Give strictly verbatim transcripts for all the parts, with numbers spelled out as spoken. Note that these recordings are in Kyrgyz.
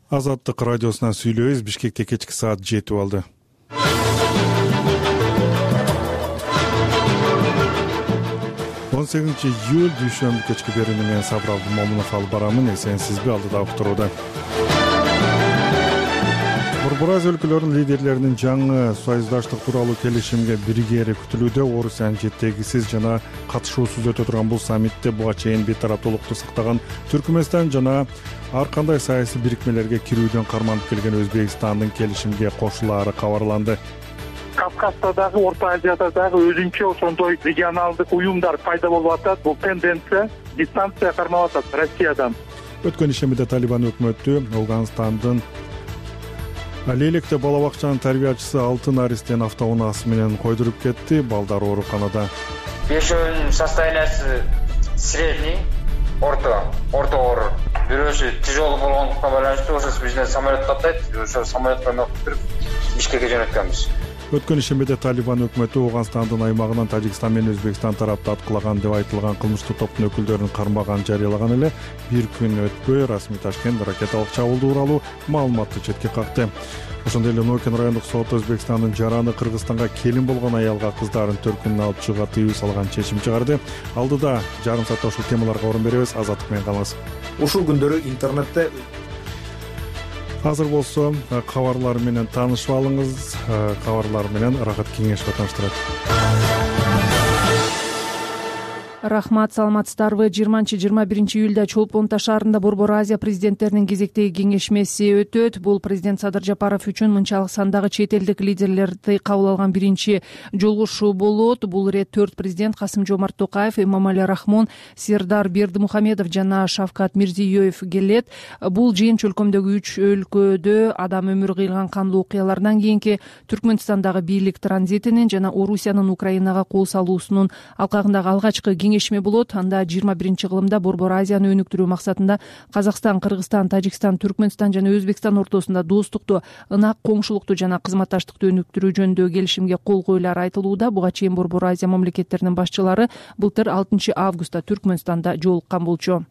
Азаттык радиосунан сүйлөйбүз. Бишкекте кечки саат жетип алды. он сегизинчи июль дүйшөмбү кечки берүүнү мен Сабыр Абдымомунов алып барамын. Эсенсизби? Алдыда уктурууда. Борбор Азия өлкөлөрүнүн лидерлеринин жаңы союздаштык тууралуу келишимге биригери күтүлүүдө. Орусиянын жетегисиз жана катышуусуз өтө турган бул саммитте буга чейин бейтараптуулукту сактаган Түркмөнстан жана ар кандай саясий бирикмелерге кирүүдөн карманып келген Өзбекстандын келишимге кошулаары кабарланды. Кавказда дагы, Орто Азияда дагы өзүнчө ошондой регионалдык уюмдар пайда болуп атат. Бул тенденция дистанция кармап атат Россиядан. Өткөн ишемиде Талибан өкмөтү Афганистандын Алейлекте бала бакчанын тарбиячысы алты наристен автоунаасы менен койдуруп кетти. Балдар ооруканада. Бешөөнүн состояниясы средний, орто, орто оор. Бирөөсү тяжелый болгондуктан байланыштуу ошо бизден самолет каттайт. Ошо самолетко өткөрүп Бишкекке жөнөткөнбүз. Өткөн ишемеде Талибан өкмөтү Афганистандын аймагынан Тажикстан менен Өзбекстан тарапты аткылаган деп айтылган кылмыштуу топтун өкүлдөрүн кармаган жарыялаган эле. Бир күн өтпөй расмий Ташкент ракеталык чабуулду тууралуу маалыматты четке какты. Ошондой эле Нойкен райондук сот Өзбекстандын жараны Кыргызстанга келин болгон аялга кыздарын төркүнүнө алып чыгууга тыюу салган чечим чыгарды. Алдыда жарым саатта ушул темаларга орун беребиз. Азаттык менен калыңыз. Ушул күндөрү интернетте азыр болсо кабарлар менен таанышып алыңыз. Кабарлар менен Рахат Кеңешова тааныштырат. Рахмат, саламатсыздарбы? жыйырманчы жыйырма биринчи июлда Чолпон Ата шаарында Борбор Азия президенттеринин кезектеги кеңешмеси өтөт. Бул президент Садыр Жапаров үчүн мынчалык сандагы чет элдик лидерлерди кабыл алган биринчи жолугушуу болот. Бул ирет төрт президент Касым-Жомарт Токаев, Эмомали Рахмон, Сердар Бердимухамедов жана Шавкат Мирзиёев келет. Бул жыйын чөлкөмдөгү үч өлкөдө адам өмүрү кыйылган кандуу окуялардан кийинки Түркмөнстандагы бийлик транзитинин жана Орусиянын Украинага кол салуусунун алкагындагы алгачкы кеңешме болот. Анда жыйырма биринчи кылымда Борбор Азияны өнүктүрүү максатында Казакстан, Кыргызстан, Тажикстан, Түркмөнстан жана Өзбекстан ортосунда достукту, ынак коңшулукту жана кызматташтыкты өнүктүрүү жөнүндөгү келишимге кол коюлары айтылууда. Буга чейин Борбор Азия мамлекеттеринин башчылары былтыр алтынчы августта Түркмөнстанда жолуккан болчу.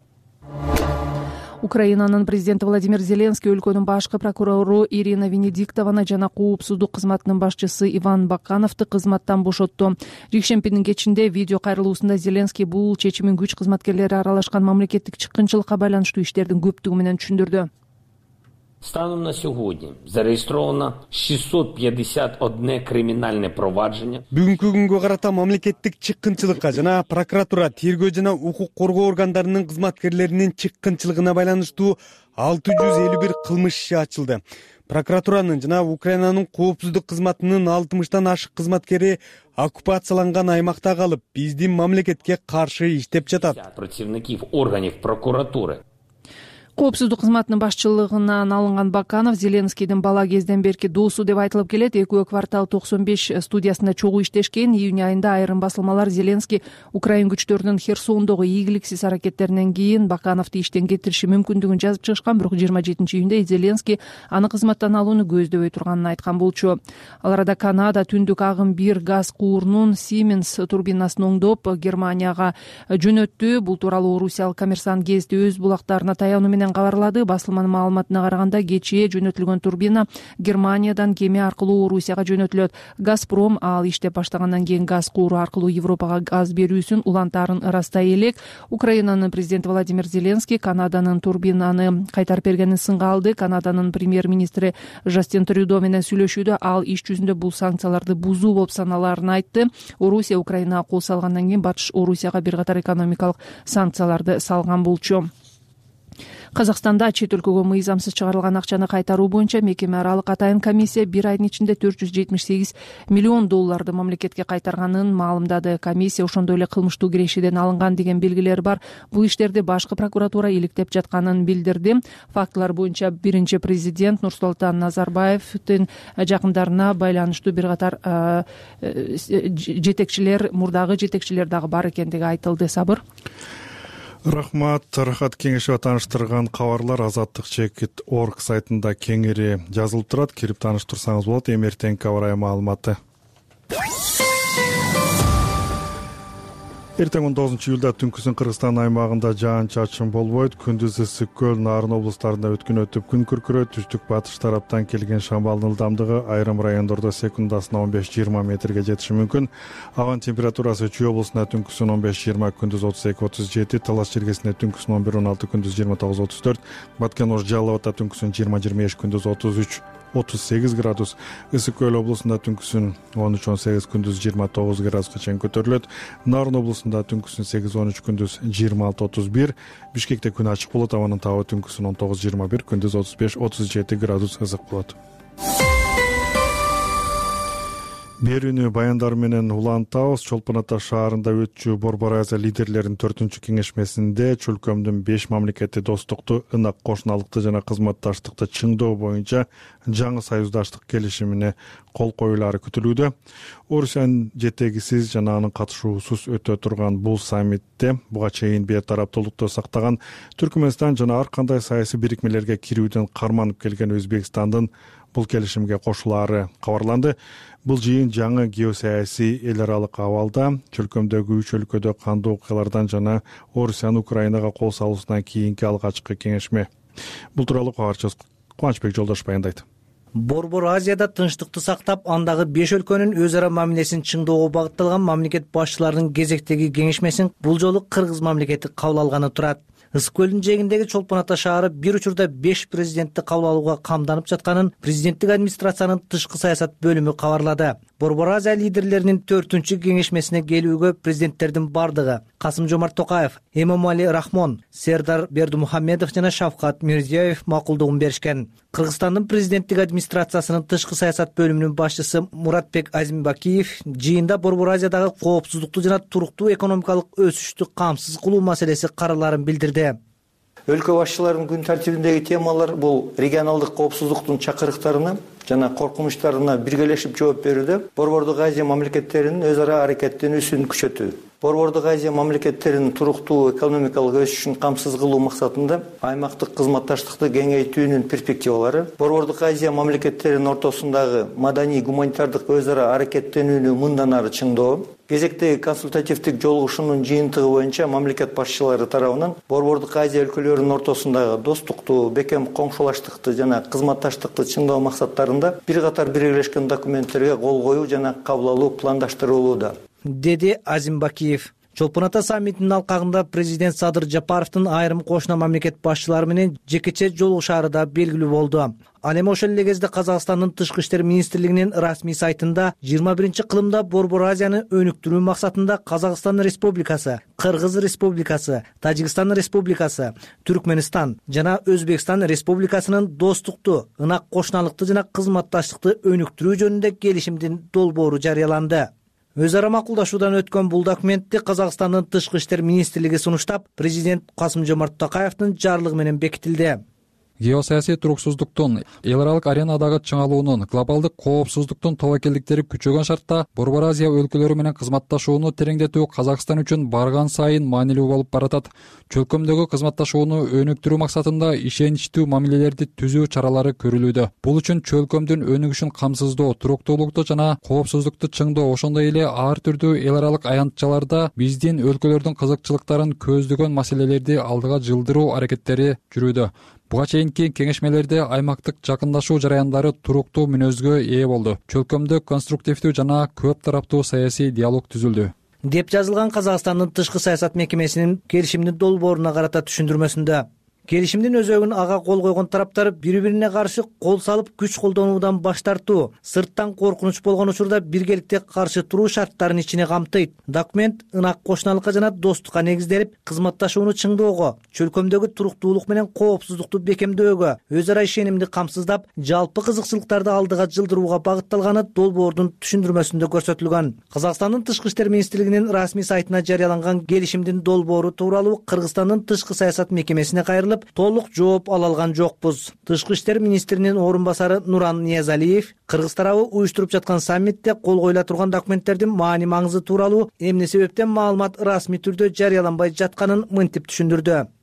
Украинанын президенти Владимир Зеленский өлкөнүн башкы прокурору Ирина Венедиктованы жана коопсуздук кызматынын башчысы Иван Бакановду кызматтан бошотту. Жекшембинин кечинде видео кайрылуусунда Зеленский бул чечимин күч кызматкерлери аралашкан мамлекеттик чыккынчылыкка байланыштуу иштердин көптүгү менен түшүндүрдү. Станом на сьогодні зареєстровано шестьсот пятьдесят одно криминальное провадження. Бүгүнкү күнгө карата мамлекеттик чыккынчылыкка жана прокуратура, тергөө жана укук коргоо органдарынын кызматкерлеринин чыккынчылыгына байланыштуу алты жүз элүү бир кылмыш иши ачылды. Прокуратуранын жана Украинанын коопсуздук кызматынын алтымыштан ашык кызматкери оккупацияланган аймакта калып, биздин мамлекетке каршы иштеп жатат. Противников органов прокуратуры. Коопсуздук кызматынын башчылыгынан алынган Баканов Зеленскийдин бала кезден берки досу деп айтылып келет. Экөө квартал токсон беш студиясында чогуу иштешкен. Июнь айында айрым басылмалар Зеленский Украин күчтөрүнүн Херсондогу ийгиликсиз аракеттеринен кийин Бакановду иштен кетириши мүмкүндүгүн жазып чыгышкан. Бирок жыйырма жетинчи июнда Зеленский аны кызматтан алууну көздөбөй турганын айткан болчу. Ал арада Канада түндүк агым бир газ куурунун Siemens турбинасын оңдоп Германияга жөнөттү. Бул тууралуу Орусиялык Коммерсант гезити өз булактарына таянуу менен кабарлады. Басылманын маалыматына караганда кечээ жөнөтүлгөн турбина Германиядан кеме аркылуу Орусияга жөнөтүлөт. Газпром ал иштеп баштагандан кийин газ кууру аркылуу Европага газ берүүсүн улантаарын ырастай элек. Украинанын президенти Владимир Зеленский Канаданын турбинаны кайтарып бергенин сынга алды. Канаданын премьер-министри Жастин Трюдо менен сүйлөшүүдө ал иш жүзүндө бул санкцияларды бузуу болуп саналаарын айтты. Орусия Украинага кол салгандан кийин Батыш Орусияга бир катар экономикалык санкцияларды салган болчу. Казакстанда чет өлкөгө мыйзамсыз чыгарылган акчаны кайтаруу боюнча мекеме аралык атайын комиссия бир айдын ичинде төрт жүз жетимиш сегиз миллион долларды мамлекетке кайтарганын маалымдады. Комиссия ошондой эле кылмыштуу кирешеден алынган деген белгилер бар. Бул иштерди башкы прокуратура иликтеп жатканын билдирди. Фактылар боюнча биринчи президент Нурсултан Назарбаевдин жакындарына байланыштуу бир катар жетекчилер, мурдагы жетекчилер дагы бар экендиги айтылды. Сабыр. Рахмат. Рахат Кеңешова тааныштырган кабарлар азаттык чекит точка орг сайтында кеңири жазылып турат. Кирип тааныштырсаңыз болот. Эми эртеңки аба ырайы маалыматы. Эртең он тогузунчу июлда түнкүсүн Кыргызстан аймагында жаан-чачын болбойт. Күндүз ысык көл, Нарын облустарында өткөн өтүп күн күркүрөйт. Түштүк батыш тараптан келген шамалдын ылдамдыгы айрым райондордо секундасына он беш жыйырма метрге жетиши мүмкүн. Абанын температурасы Чүй облусунда түнкүсүн он беш жыйырма, күндүз отуз эки отуз жети, Талас чергесинде түнкүсүн он бир он алты, күндүз жыйырма тогуз отуз төрт, Баткен-Ош Жалал абадта түнкүсүн жыйырма жыйырма беш, күндүз отуз үч отуз сегиз градус. Ысык көл облусунда түнкүсүн он үч он сегиз, күндүз жыйырма тогуз градуска чейин көтөрүлөт. Нарын облусунда түнкүсүн сегиз он үч, күндүз жыйырма алты отуз бир. Бишкекте күн ачык болот, абанын табы түнкүсүн он тогуз жыйырма бир, күндүз отуз беш отуз жети градус ысык болот. Берүүнү баяндар менен улантабыз. Чолпон Ата шаарында өтчү Борбор Азия лидерлеринин төртүнчү кеңешмесинде чөлкөмдүн беш мамлекети достукту, ынак кошуналыкты жана кызматташтыкты чыңдоо боюнча жаңы союздаштык келишимине кол коюлары күтүлүүдө. Орусиянын жетегисиз жана анын катышуусуз өтө турган бул саммитте буга чейин бейтараптуулукту сактаган Түркмөнстан жана ар кандай саясий бирикмелерге кирүүдөн карманып келген Өзбекстандын бул келишимге кошулаары кабарланды. Бул жыйын жаңы геосаясий эл аралык абалда чөлкөмдөгү үч өлкөдө кандуу окуялардан жана Орусиянын Украинага кол салуусунан кийинки алгачкы кеңешме. Бул тууралуу кабарчыбыз Кубанычбек Жолдош баяндайт. Борбор Азияда тынчтыкты сактап, андагы беш өлкөнүн өз ара мамилесин чыңдоого багытталган мамлекет башчыларынын кезектеги кеңешмесин бул жолу Кыргыз мамлекети кабыл алганы турат. Ысык көлдүн жээгиндеги Чолпон Ата шаары бир учурда беш президентти кабыл алууга камданып жатканын президенттик администрациянын тышкы саясат бөлүмү кабарлады. Борбор Азия лидерлеринин төртүнчү кеңешмесине келүүгө президенттердин бардыгы Касым-Жомарт Токаев, Эмомали Рахмон, Сердар Бердимухамедов жана Шавкат Мирзиёев макулдугун беришкен. Кыргызстандын президенттик администрациясынын тышкы саясат бөлүмүнүн башчысы Муратбек Азимбакиев жыйында Борбор Азиядагы коопсуздукту жана туруктуу экономикалык өсүштү камсыз кылуу маселеси караларын билдирди. Өлкө башчыларынын күн тартибиндеги темалар бул регионалдык коопсуздуктун чакырыктарына жана коркунучтарына биргелешип жооп берүүдө, Борбордук Азия мамлекеттеринин өз ара аракеттенүүсүн күчөтүү, Борбордук Азия мамлекеттеринин туруктуу экономикалык өсүшүн камсыз кылуу максатында аймактык кызматташтыкты кеңейтүүнүн перспективалары, Борбордук Азия мамлекеттеринин ортосундагы маданий гуманитардык өз ара аракеттенүүнү мындан ары чыңдоо, кезектеги консультативдик жолугушуунун жыйынтыгы боюнча мамлекет башчылары тарабынан Борбордук Азия өлкөлөрүнүн ортосундагы достукту, бекем коңшулаштыкты жана кызматташтыкты чыңдоо максаттарында бир катар бирелешкен документтерге кол коюу жана кабыл алуу пландаштырылууда, деди Азимбакиев. Чолпон Ата саммитинин алкагында президент Садыр Жапаровдун айрым кошуна мамлекет башчылары менен жекече жолугушаары да белгилүү болду. Ал эми ошол эле кезде Казакстандын тышкы иштер министрлигинин расмий сайтында жыйырма биринчи кылымда Борбор Азияны өнүктүрүү максатында Казакстан Республикасы, Кыргыз Республикасы, Тажикстан Республикасы, Түркмөнстан жана Өзбекстан Республикасынын достукту, ынак кошуналыкты жана кызматташтыкты өнүктүрүү жөнүндө келишимдин долбоору жарыяланды. Өз ара макулдашуудан өткөн бул документти Казакстандын тышкы иштер министрлиги сунуштап, президент Касым-Жомарт Токаевдин жарлыгы менен бекитилди. Геосаясий туруксуздуктун, эл аралык аренадагы чыңалуунун, глобалдык коопсуздуктун тобокелдиктери күчөгөн шартта Борбор Азия өлкөлөрү менен кызматташууну тереңдетүү Казакстан үчүн барган сайын маанилүү болуп баратат. Чөлкөмдөгү кызматташууну өнүктүрүү максатында ишеничтүү мамилелерди түзүү чаралары көрүлүүдө. Бул үчүн чөлкөмдүн өнүгүшүн камсыздоо, туруктуулукту жана коопсуздукту чыңдоо, ошондой эле ар түрдүү эл аралык аянтчаларда биздин өлкөлөрдүн кызыкчылыктарын көздөгөн маселелерди алдыга жылдыруу аракеттери жүрүүдө. Буга чейинки кеңешмелерде аймактык жакындашуу жараяндары туруктуу мүнөзгө ээ болду. Чөлкөмдө конструктивдүү жана көп тараптуу саясий диалог түзүлдү, деп жазылган Казакстандын тышкы саясат мекемесинин келишимдин долбооруна карата түшүндүрмөсүндө. Келишимдин өзөгүн ага кол койгон тараптар бири-бирине каршы кол салып күч колдонуудан баш тартуу, сырттан коркунуч болгон учурда биргеликте каршы туруу шарттарын ичине камтыйт. Документ ынак кошуналыкка жана достукка негизделип, кызматташууну чыңдоого, чөлкөмдөгү туруктуулук менен коопсуздукту бекемдөөгө, өз ара ишенимди камсыздап, жалпы кызыкчылыктарды алдыга жылдырууга багытталганы долбоордун түшүндүрмөсүндө көрсөтүлгөн. Казакстандын тышкы иштер министрлигинин расмий сайтына жарыяланган келишимдин долбоору тууралуу Кыргызстандын тышкы саясат мекемесине кайрылып, толук жооп ала алган жокпуз. Тышкы иштер министринин орун басары Нуран Ниязалиев Кыргыз тарабы уюштуруп жаткан саммитте кол коюла турган документтердин маани маңызы тууралуу эмне себептен маалымат расмий түрдө жарыяланбай жатканын мынтип түшүндүрдү.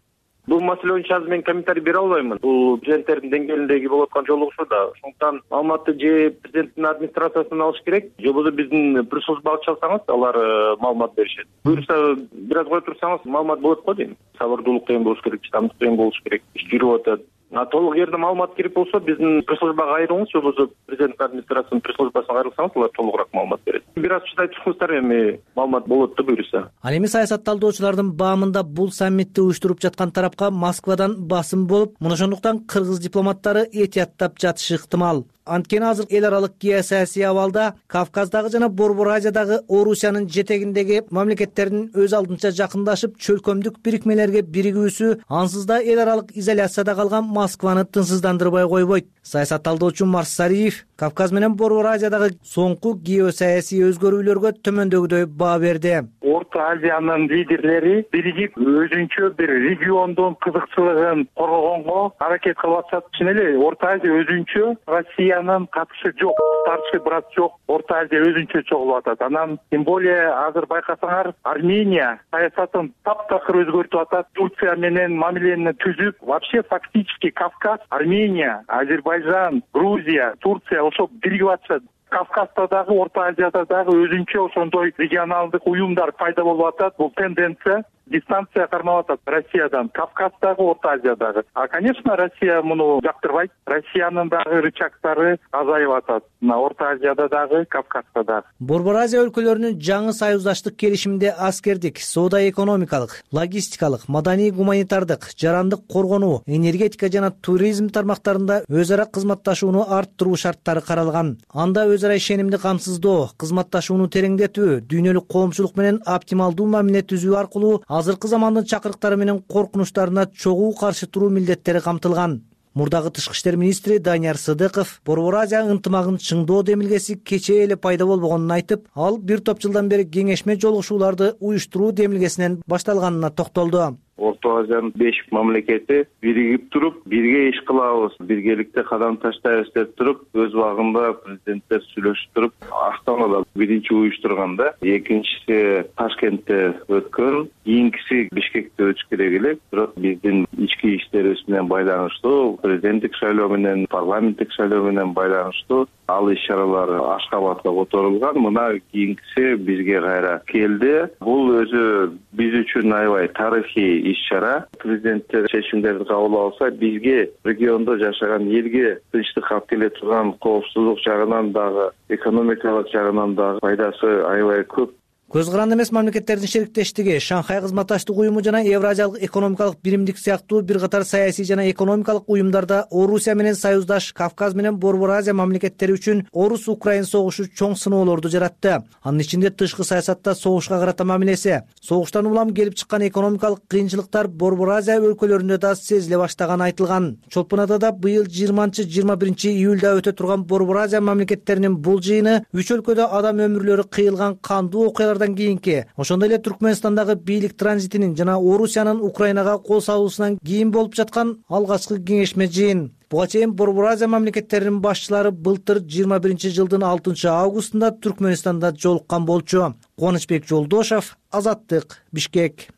Бул маселе боюнча азыр мен комментарий бере албаймын. Бул президенттердин деңгээлиндеги болуп аткан жолугушуу да. Ошондуктан маалыматты же президенттин администрациясынан алыш керек, же болбосо биздин пресс-службага чалсаңыз, алар маалымат беришет. Буюрса бир аз кое турсаңыз, маалымат болот го дейм. Сабырдуулук деген болуш керек, чыдамдык деген болуш керек. Иш жүрүп атат. А толук жерде маалымат керек болсо, биздин пресс-службага кайрылыңыз, же болбосо президенттин администрациясынын пресс-службасына кайрылсаңыз, алар толугураак маалымат берет. Бир аз чыдай турсаңыздар, эми маалымат болот да буюрса. Ал эми саясат талдоочулардын баамында бул саммитти уюштуруп жаткан тарапка Москвадан басым болуп, мына ошондуктан кыргыз дипломаттары этияттап жатышы ыктымал. Анткени азыр эл аралык геосаясий абалда Кавказдагы жана Борбор Азиядагы Орусиянын жетегиндеги мамлекеттердин өз алдынча жакындашып, чөлкөмдүк бирикмелерге биригүүсү ансыз да эл аралык изоляцияда калган Москваны тынчсыздандырбай койбойт. Саясат талдоочу Марс Сариев Кавказ менен Борбор Азиядагы соңку геосаясий өзгөрүүлөргө төмөндөгүдөй баа берди. Орто Азиянын лидерлери биригип өзүнчө бир региондун кызыкчылыгын коргогонго аракет кылып атышат. Чын эле Орто Азия өзүнчө, Россиянын катышы жок, старший брат жок. Орто Азия өзүнчө чогулуп атат. Анан тем более азыр байкасаңар, Армения саясатын таптакыр өзгөртүп атат. Турция менен мамилени түзүп, вообще фактически Кавказ, Армения, Азербайжан, Грузия, Турция ошо биригип атышат. Кавказда дагы, Орто Азияда дагы өзүнчө ошондой регионалдык уюмдар пайда болуп атат. Бул тенденция дистанция кармап атат Россиядан, Кавказдагы, Орто Азиядагы. А, конечно, Россия муну жактырбайт. Россиянын дагы рычагдары азайып атат. Мына Орто Азияда дагы, Кавказда дагы. Борбор Азия өлкөлөрүнүн жаңы союздаштык келишиминде аскердик, соода-экономикалык, логистикалык, маданий-гуманитардык, жарандык коргонуу, энергетика жана туризм тармактарында өз ара кызматташууну арттыруу шарттары каралган. Анда өз ара ишенимди камсыздоо, кызматташууну тереңдетүү, дүйнөлүк коомчулук менен оптималдуу мамиле түзүү аркылуу азыркы замандын чакырыктары менен коркунучтарына чогуу каршы туруу милдеттери камтылган. Мурдагы тышкы иштер министри Данияр Сыдыков Борбор Азия ынтымагын чыңдоо демилгеси кечээ эле пайда болбогонун айтып, ал бир топ жылдан бери кеңешме жолугушууларды уюштуруу демилгесинен башталганына токтолду. Орто Азиянын беш мамлекети биригип туруп, бирге иш кылабыз, биргеликте кадам таштайбыз деп туруп, өз убагында президенттер сүйлөшүп туруп, Астанада биринчи уюштурганда, экинчиси Ташкентте өткөн, кийинкиси Бишкекте өтүш керек эле. Бирок биздин ички иштерибиз менен байланыштуу, президенттик шайлоо менен, парламенттик шайлоо менен байланыштуу ал иш-чаралар Ашкабадка которулган. Мына кийинкиси бизге кайра келди. Бул өзү биз үчүн аябай тарыхый иш-чара. Президенттер чечимдерди кабыл алса, бизге региондо жашаган элге тынчтык алып келе турган, коопсуздук жагынан дагы, экономикалык жагынан дагы пайдасы аябай көп. Көз каранды эмес мамлекеттердин шериктештиги, Шанхай кызматташтык уюму жана Евразиялык экономикалык биримдик сыяктуу бир катар саясий жана экономикалык уюмдарда Орусия менен союздаш Кавказ менен Борбор Азия мамлекеттери үчүн Орус-Украин согушу чоң сыноолорду жаратты. Анын ичинде тышкы саясатта согушка карата мамилеси, согуштан улам келип чыккан экономикалык кыйынчылыктар Борбор Азия өлкөлөрүндө да сезиле баштаганы айтылган. Чолпон Атада быйыл жыйырманчы жыйырма биринчи июлда өтө турган Борбор Азия мамлекеттеринин бул жыйыны үч өлкөдө адам өмүрлөрү кыйылган кандуу окуялар кийинки, ошондой эле Түркмөнстандагы бийлик транзитинин жана Орусиянын Украинага кол салуусунан кийин болуп жаткан алгачкы кеңешме жыйын. Буга чейин Борбор Азия мамлекеттеринин башчылары былтыр жыйырма биринчи жылдын алтынчы августунда Түркмөнстанда жолуккан болчу. Кубанычбек Жолдошев, Азаттык, Бишкек.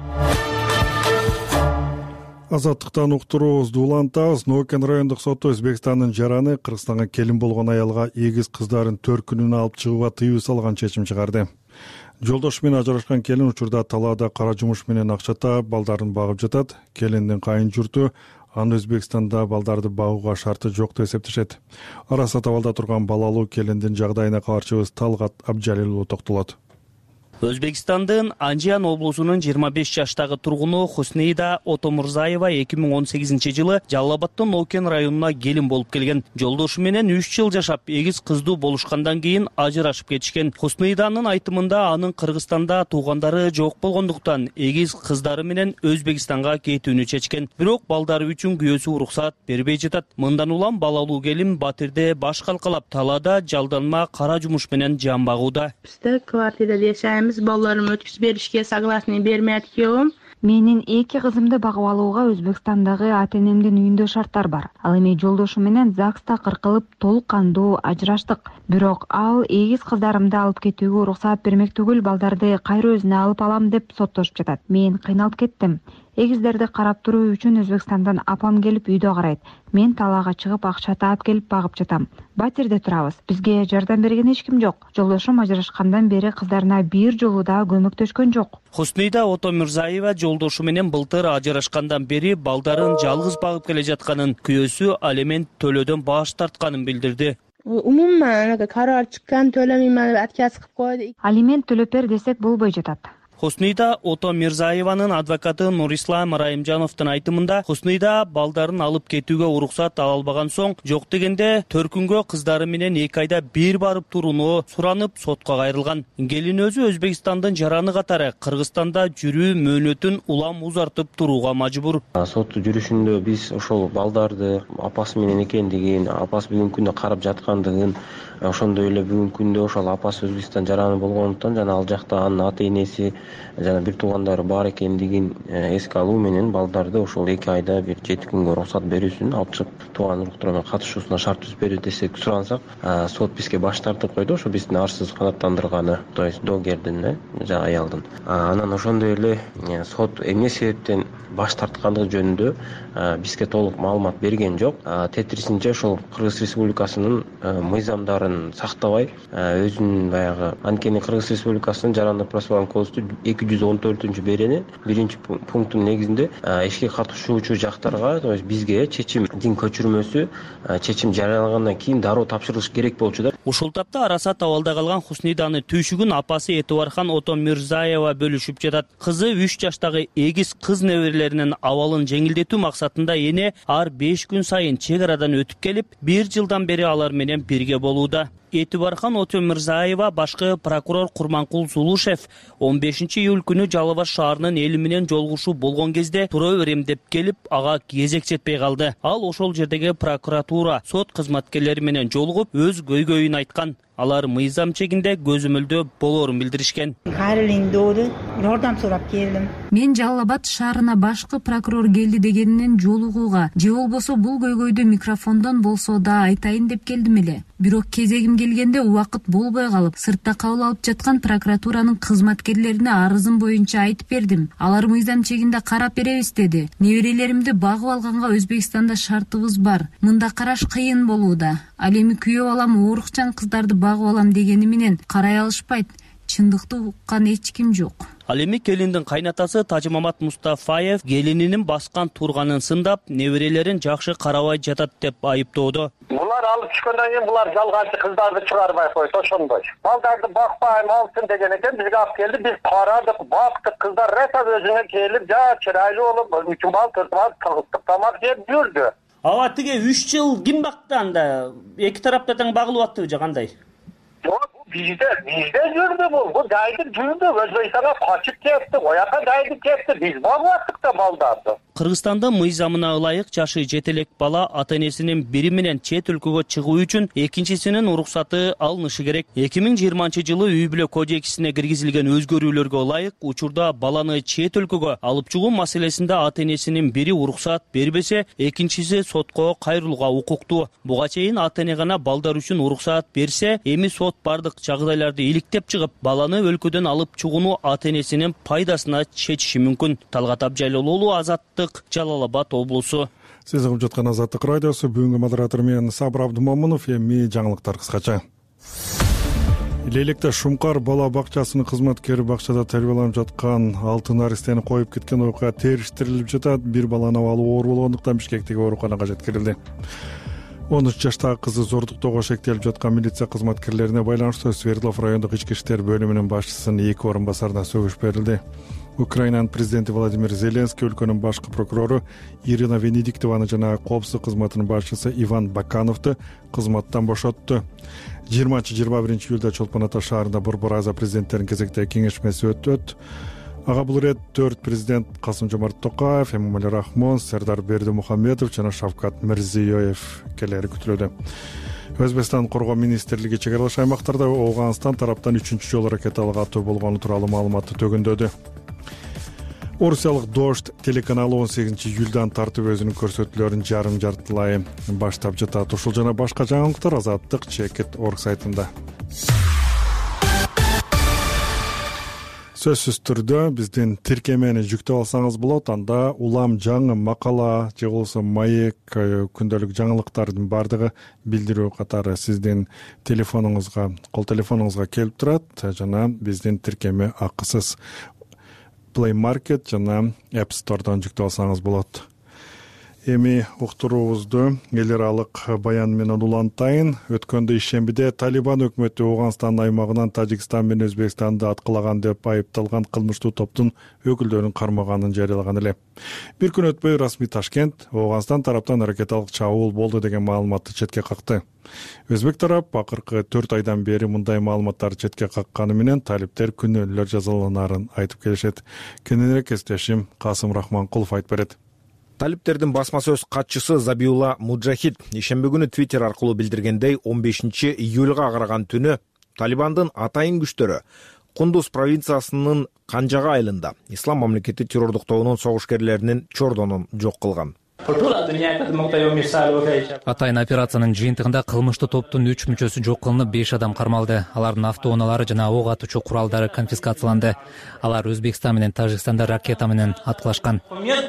Азаттыктан уктуруубузду улантабыз. Нокен райондук соту Өзбекстандын жараны Кыргызстанга келин болгон аялга эгиз кыздарын төрт күнүнө алып чыгууга тыюу салган чечим чыгарды. Жолдошу менен ажырашкан келин учурда талаада кара жумуш менен акча таап балдарын багып жатат. Келиндин кайын журту аны Өзбекстанда балдарды багууга шарты жок деп эсептешет. Араса табалда турган балалуу келиндин жагдайына кабарчыбыз Талгат Абджалил токтолот. Өзбекстандын Анжиан облусунун жыйырма беш жаштагы тургуну Хуснейда Отомурзаева эки миң он сегизинчи жылы Жалал Абадтын Нокен районуна келин болуп келген. Жолдошу менен үч жыл жашап, эгиз кыздуу болушкандан кийин ажырашып кетишкен. Хуснейданын айтымында анын Кыргызстанда туугандары жок болгондуктан эгиз кыздары менен Өзбекстанга кетүүнү чечкен. Бирок балдары үчүн күйөөсү уруксат бербей жатат. Мындан улам балалуу келин Батирде баш калкалап, талаада жалданма кара жумуш менен жан багууда. Бизде квартирада жашайм. Балдарым өткүзүп беришке согласный бермейт күйөөм. Менин эки кызымды багып алууга Өзбекстандагы ата-энемдин үйүндө шарттар бар. Ал эми жолдошу менен ЗАГСта кыркылып толук кандуу ажыраштык. Бирок ал эгиз кыздарымды алып кетүүгө уруксат бермек түгүл, балдарды кайра өзүнө алып алам деп соттошуп жатат. Мен кыйналып кеттим. эгиздерди карап туруу үчүн Өзбекстандан апам келип үйдө карайт. Мен талаага чыгып акча таап келип багып жатам. Батирде турабыз. Бизге жардам берген эч ким жок. Жолдошум ажырашкандан бери кыздарына бир жолу да көмөктөшкөн жок. Хуснида Отомирзаева жолдошу менен былтыр ажырашкандан бери балдарын жалгыз багып келе жатканын, күйөөсү алимент төлөөдөн баш тартканын билдирди. Умуман карар чыккан төлөмөймөн деп отказ кылып койду. Алимент төлөп бер десек болбой жатат. Хуснида Отомирзаеванын адвокаты Нурислам Райымжановдун айтымында, Хуснида балдарын алып кетүүгө уруксат ала албаган соң, жок дегенде төркүнгө кыздары менен эки айда бир барып турууну суранып сотко кайрылган. Келин өзү Өзбекстандын жараны катары Кыргызстанда жүрүү мөөнөтүн улам узартып турууга мажбур. Сот жүрүшүндө биз ошол балдарды апасы менен экендигин, апасы бүгүнкү күндө карап жаткандыгын, ошондой эле бүгүнкү күндө ошол апасы Өзбекстан жараны болгондуктан жана ал жакта анын ата энеси жана бир туугандары бар экендигин эске алуу менен балдарды ошол эки айда бир жети күнгө уруксат берүүсүн алып чыгып тууган уруктар менен катышуусуна шарт түзүп берүү десек сурансак, сот бизге баш тартып койду. Ошо биздин арсыз канааттандырганы, то есть доогердин жана аялдын. Анан ошондой эле сот эмне себептен баш тарткандыгы жөнүндө бизге толук маалымат берген жок. Тетрисинче ошол Кыргыз Республикасынын мыйзамдарын сактабай, өзүнүн баягы анткени Кыргыз Республикасынын жарандык процессуалдык кодекстин эки жүз он төртүнчү берени биринчи пунктунун негизинде ишке катышуучу жактарга, то есть бизге чечимдин көчүрмөсү чечим жарыялагандан кийин дароо тапшырылыш керек болчу да. Ушул тапта арасат абалда калган Хусниданы түйшүгүн апасы Этибархан Отомирзаева бөлүшүп жатат. Кызы үч жаштагы эгиз кыз неберелеринин абалын жеңилдетүү максатында эне ар беш күн сайын чек арадан өтүп келип, бир жылдан бери алар менен бирге болууда. Этибархан Отомирзаева башкы прокурор Курманкул Зулушев он бешинчи июль күнү Жалал Абад шаарынын эли менен жолугушуу болгон кезде тура берем деп келип, ага кезек жетпей калды. Ал ошол жердеги прокуратура, сот кызматкерлери менен жолугуп, өз көйгөйүн айткан. Алар мыйзам чегинде көзөмөлдө болоорун билдиришкен. Жардам сурап келдим. Мен Жалал Абад шаарына башкы прокурор келди дегенинен жолугууга, же болбосо бул көйгөйдү микрофондон болсо да айтайын деп келдим эле. Бирок кезегим келгенде убакыт болбой калып, сыртта кабыл алып жаткан прокуратуранын кызматкерлерине арызым боюнча айтып бердим. Алар мыйзам чегинде карап беребиз деди. Неберелеримди багып алганга Өзбекстанда шартыбыз бар. Мында караш кыйын болууда. Ал эми күйөө балам оорукчан кыздарды багып алам дегени менен карай алышпайт. Чындыкты уккан эч ким жок. Ал эми келиндин кайнатасы Тажимамат Мустафаев келининин баскан турганын сындап, неберелерин жакшы карабай жатат деп айыптоодо. Булар алып түшкөндөн кийин булар жалганчы кыздарды чыгарбай койду ошондой. Балдарды бакпайм алсын деген экен, бизге алып келди, биз карадык, бактык, кыздар раса өзүнө келип, жа чырайлуу болуп, үч бал, төрт бал кыргыздык тамак жеп жүрдү. Аба тиге үч жыл ким бакты анда? Эки тарапта тең багылып аттыбы же кандай? Bizde, bizde yürüdü bu. Bu daydık yürüdü. Özbekistan'a kaçıp kepti. Oyaka daydık kepti. Biz bağlattık da baldardı. Кыргызстанда мыйзамына ылайык жашы жетелек бала ата-энесинин бири менен чет өлкөгө чыгуу үчүн экинчисинин уруксаты алынышы керек. эки миң жыйырманчы жылы үй бүлө кодексине киргизилген өзгөрүүлөргө ылайык учурда баланы чет өлкөгө алып чыгуу маселесинде ата-энесинин бири уруксат бербесе, экинчиси сотко кайрылууга укуктуу. Буга чейин ата-эне гана балдар үчүн уруксат берсе, эми сот бардык жагдайларды иликтеп чыгып, баланы өлкөдөн алып чыгууну ата-энесинин пайдасына чечиши мүмкүн. Талгат Абжайлуулу, Азаттык, Жалал Абад облусу. Сиз угуп жаткан Азаттык радиосу, бүгүнкү модератор мен Сабыр Абдымомунов, эми жаңылыктар кыскача. Лейлекте Шумкар бала бакчасынын кызматкери бакчада тарбияланып жаткан алты наристени коюп кеткен окуя териштирилип жатат. Бир баланы абалы оор болгондуктан Бишкектеги ооруканага жеткирилди. он үч жаштагы кызы зордуктоого шектелип жаткан милиция кызматкерлерине байланыштуу Свердлов райондук ички иштер бөлүмүнүн башчысынын эки орун басарына сөгүш берилди. Украинанын президенти Владимир Зеленский, өлкөнүн башкы прокурору Ирина Венедиктованы жана коопсуздук кызматынын башчысы Иван Бакановду кызматтан бошотту. жыйырманчы жыйырма биринчи июлда Чолпон Ата шаарында Борбор Азия президенттеринин кезектеги кеңешмеси өтөт. Ага бул ирет төрт президент Касым-Жомарт Токаев, Эмомали Рахмон, Сердар Бердимухамедов жана Шавкат Мирзиёев келери күтүлүүдө. Өзбекстан коргоо министрлиги чек аралаш аймактарда Ооганстан тараптан үчүнчү жолу ракеталык атуу болгону тууралуу маалыматты төгүндөдү. Орусиялык Дождь телеканалы он сегизинчи июлдан тартып өзүнүн көрсөтүүлөрүн жарым жартылай баштап жатат. Ушул жана башка жаңылыктар Азаттык чекит орг сайтында. сөзсүз түрдө биздин тиркемени жүктөп алсаңыз болот. Анда улам жаңы макала же болбосо маек, күндөлүк жаңылыктардын баардыгы билдирүү катары сиздин телефонуңузга, кол телефонуңузга келип турат жана биздин тиркеме акысыз. Play Market жана App Store'дан жүктөп алсаңыз болот. Эми уктуруубузду эл аралык баян менен улантайын. Өткөндө ишембиде Талибан өкмөтү Ооганстан аймагынан Тажикстан менен Өзбекстанды аткылаган деп айыпталган кылмыштуу топтун өкүлдөрүн кармаганын жарыялаган эле. Бир күн өтпөй расмий Ташкент Ооганстан тараптан ракеталык чабуул болду деген маалыматты четке какты. Өзбек тарап акыркы төрт айдан бери мындай маалыматтар четке какканы менен талиптер күнөөлөр жазаланарын айтып келишет. Кененирээк эстешим Касым Рахманкулов айтып берет. Талиптердин басма сөз катчысы Забиулла Муджахид ишемби күнү Твиттер аркылуу билдиргендей, он бешинчи июлга караган түнү Талибандын атайын күчтөрү Кундуз провинциясынын Канжага айылында Ислам мамлекети террордук тобунун согушкерлеринин чордонун жок кылган. Атайын операциянын жыйынтыгында кылмыштуу топтун үч мүчөсү жок кылынып, беш адам кармалды. Алардын автоунаалары жана ок атуучу куралдары конфискацияланды. Алар Өзбекстан менен Тажикстанда ракета менен аткылашкан.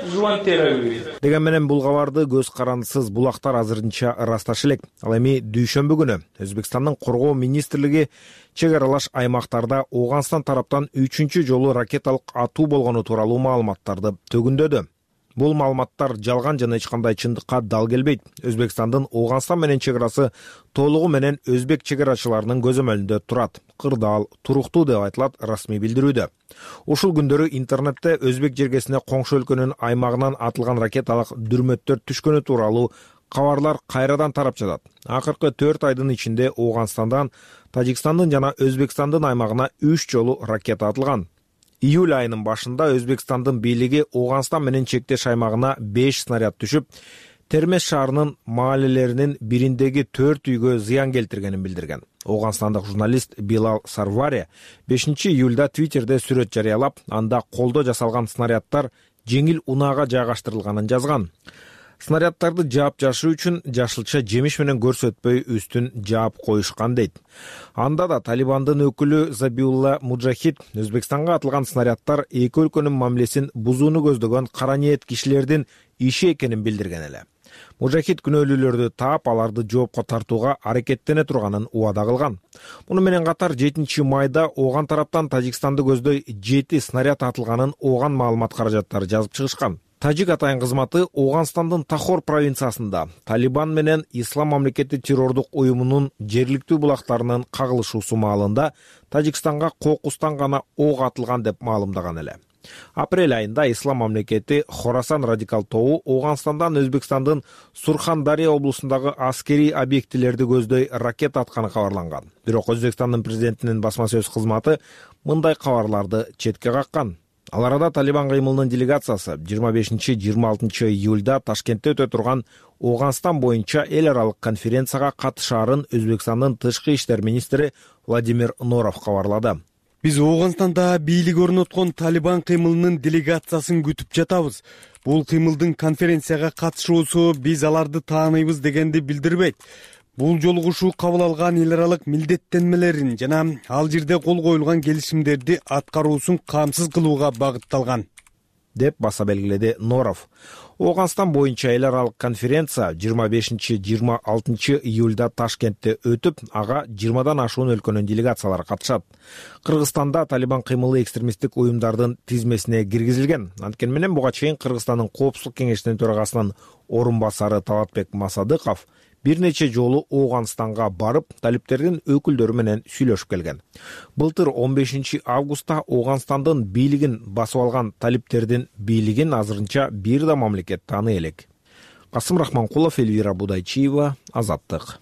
Деген менен бул кабарды көз карандысыз булактар азырынча ырасташы элек. Ал эми дүйшөмбү күнү Өзбекстандын коргоо министрлиги чек аралаш аймактарда Ооганстан тараптан үчүнчү жолу ракеталык атуу болгону тууралуу маалыматтарды төгүндөдү. Бул маалыматтар жалган жана эч кандай чындыкка дал келбейт. Өзбекстандын Ооганстан менен чек арасы толугу менен өзбек чек арачыларынын көзөмөлүндө турат. Кырдаал, туруктуу деп айтылат расмий билдирүүдө. Ушул күндөрү интернетте өзбек жергесине коңшу өлкөнүн аймагынан атылган ракеталык дүрмөттөр түшкөнү тууралуу кабарлар кайрадан тарап жатат. Акыркы төрт айдын ичинде Ооганстандан Тажикстандын жана Өзбекстандын аймагына үч жолу ракета атылган. Июль айынын башында Өзбекстандын бийлиги Ооганстан менен чектеш аймагына беш снаряд түшүп, Термес шаарынын маалелеринин бириндеги төрт үйгө зыян келтиргенин билдирген. Ооганстандык журналист Билал Сарвари бешинчи июлда Твиттерде сүрөт жарыялап, анда колдо жасалган снаряддар жеңил унаага жайгаштырылганын жазган. Снаряддарды жаап жашуу үчүн жашылча жемиш менен көрсөтпөй үстүн жаап коюшкан дейт. Анда да Талибандын өкүлү Забиулла Муджахид Өзбекстанга атылган снаряддар эки өлкөнүн мамилесин бузууну көздөгөн кара ниет кишилердин иши экенин билдирген эле. Муджахид күнөөлүүлөрдү таап, аларды жоопко тартууга аракеттене турганын убада кылган. Муну менен катар жетинчи майда Ооган тараптан Тажикстанды көздөй жети снаряд атылганын Ооган маалымат каражаттары жазып чыгышкан. Тажик атайын кызматы Ооганстандын Тахор провинциясында Талибан менен Ислам мамлекети террордук уюмунун жергиликтүү булактарынын кагылышуусу маалында Тажикстанга кокустан гана ок атылган деп маалымдаган эле. Апрель айында Ислам мамлекети Хорасан радикал тобу Ооганстандан Өзбекстандын Сурхан-Дарья облусундагы аскерий объектилерди көздөй ракета атканы кабарланган. Бирок Өзбекстандын президентинин басма сөз кызматы мындай кабарларды четке каккан. Ал арада Талибан кыймылынын делегациясы жыйырма бешинчи жыйырма алтынчы июльда Ташкентте өтө турган Ооганстан боюнча эл аралык конференцияга катышаарын Өзбекстандын тышкы иштер министри Владимир Норов кабарлады. Биз Ооганстанда бийлик орноткон Талибан кыймылынын делегациясын күтүп жатабыз. Бул кыймылдын конференцияга катышуусу биз аларды тааныйбыз дегенди билдирбейт. Бул жолугушуу кабыл алган эл аралык милдеттенмелерин жана ал жерде кол коюлган келишимдерди аткаруусун камсыз кылууга багытталган, деп баса белгиледи Норов. Ооганстан боюнча эл аралык конференция жыйырма бешинчи жыйырма алтынчы июльда Ташкентте өтүп, ага жыйырмадан ашуун өлкөнүн делегациялары катышат. Кыргызстанда Талибан кыймылы экстремисттик уюмдардын тизмесине киргизилген. Анткени менен буга чейин Кыргызстандын Коопсуздук кеңешинин төрагасынын орун басары Талатбек Масадыков бир нече жолу Ооганстанга барып, талиптердин өкүлдөрү менен сүйлөшүп келген. Былтыр он бешинчи августта Ооганстандын бийлигин басып алган талиптердин бийлигин азырынча бир да мамлекет тааный элек. Касым Рахманкулов, Эльвира Будайчиева, Азаттык.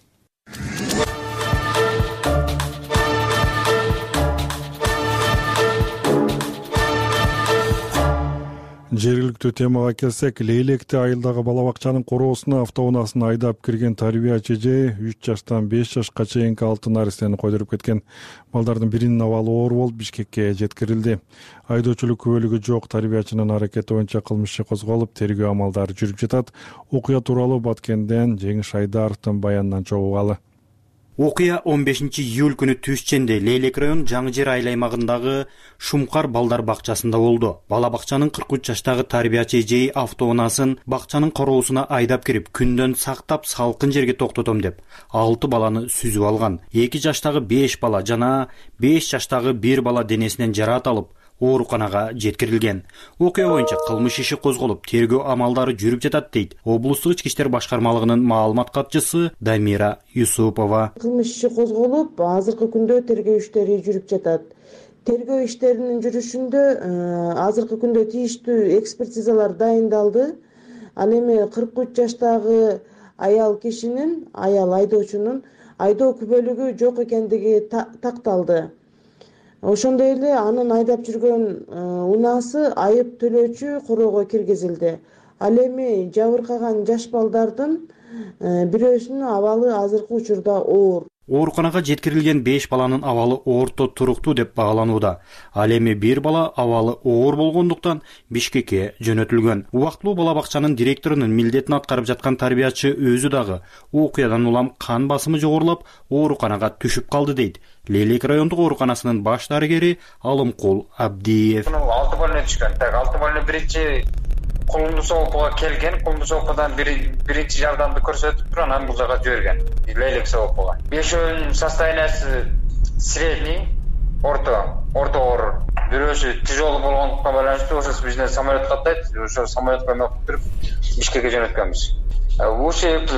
Жергиликтүү темага келсек, Лейлекте айылдагы бала бакчанын короосуна автоунасын айдап кирген тарбиячы эже үч жаштан беш жашка чейинки алты наристени койдуруп кеткен. Балдардын биринин абалы оор болуп Бишкекке жеткирилди. Айдоочулук күбөлүгү жок тарбиячынын аракети боюнча кылмыш иши козголуп, тергөө амалдары жүрүп жатат. Окуя тууралуу Баткенден Жеңиш Айдаровдун баянынан чогулгалы. Окуя он бешинчи июль күнү түш ченде Лейлек район Жаңы Жер айыл аймагындагы Шумкар балдар бакчасында болду. Бала бакчанын кырк үч жаштагы тарбиячы эжеи автоунаасын бакчанын короосуна айдап кирип, күндөн сактап салкын жерге токтотом деп алты баланы сүзүп алган. эки жаштагы беш бала жана беш жаштагы бир бала денесинен жараат алып, ооруканага жеткирилген. Окуя боюнча кылмыш иши козголуп, тергөө амалдары жүрүп жатат дейт облустук ички иштер башкармалыгынын маалымат катчысы Дамира Юсупова. Кылмыш иши козголуп, азыркы күндө тергөө иштери жүрүп жатат. Тергөө иштеринин жүрүшүндө азыркы күндө тийиштүү экспертизалар дайындалды. Ал эми кырк үч жаштагы аял кишинин, аял айдоочунун айдоо күбөлүгү жок экендиги такталды. Ошондой эле анын айдап жүргөн унаасы айып төлөөчү короого киргизилди. Ал эми жабыркаган жаш балдардын бирөөсүнүн абалы азыркы учурда оор. Ооруканага жеткирилген беш баланын абалы орто туруктуу деп багаланууда. Ал эми бир бала абалы оор болгондуктан Бишкекке жөнөтүлгөн. Убактылуу бала бакчанын директорунун милдетин аткарып жаткан тарбиячы өзү дагы окуядан улам кан басымы жогорулап, ооруканага түшүп калды дейт Лейлек райондук ооруканасынын баш дарыгери Алымкул Абдиев. алты баланы түшкөн. Так, алты баланы биринчи кулунду соопуга келген, кулунду соопудан биринчи жардамды көрсөтүп туруп, анан бул жака жиберген. Лейлек соопуга. Бешөөнүн состояниясы средний, орто, орто оор. Бирөөсү тяжелый болгондуктан байланыштуу ошо бизден самолет каттайт, ошо самолетко мөкүп туруп Бишкекке жөнөткөнбүз. Ушиб,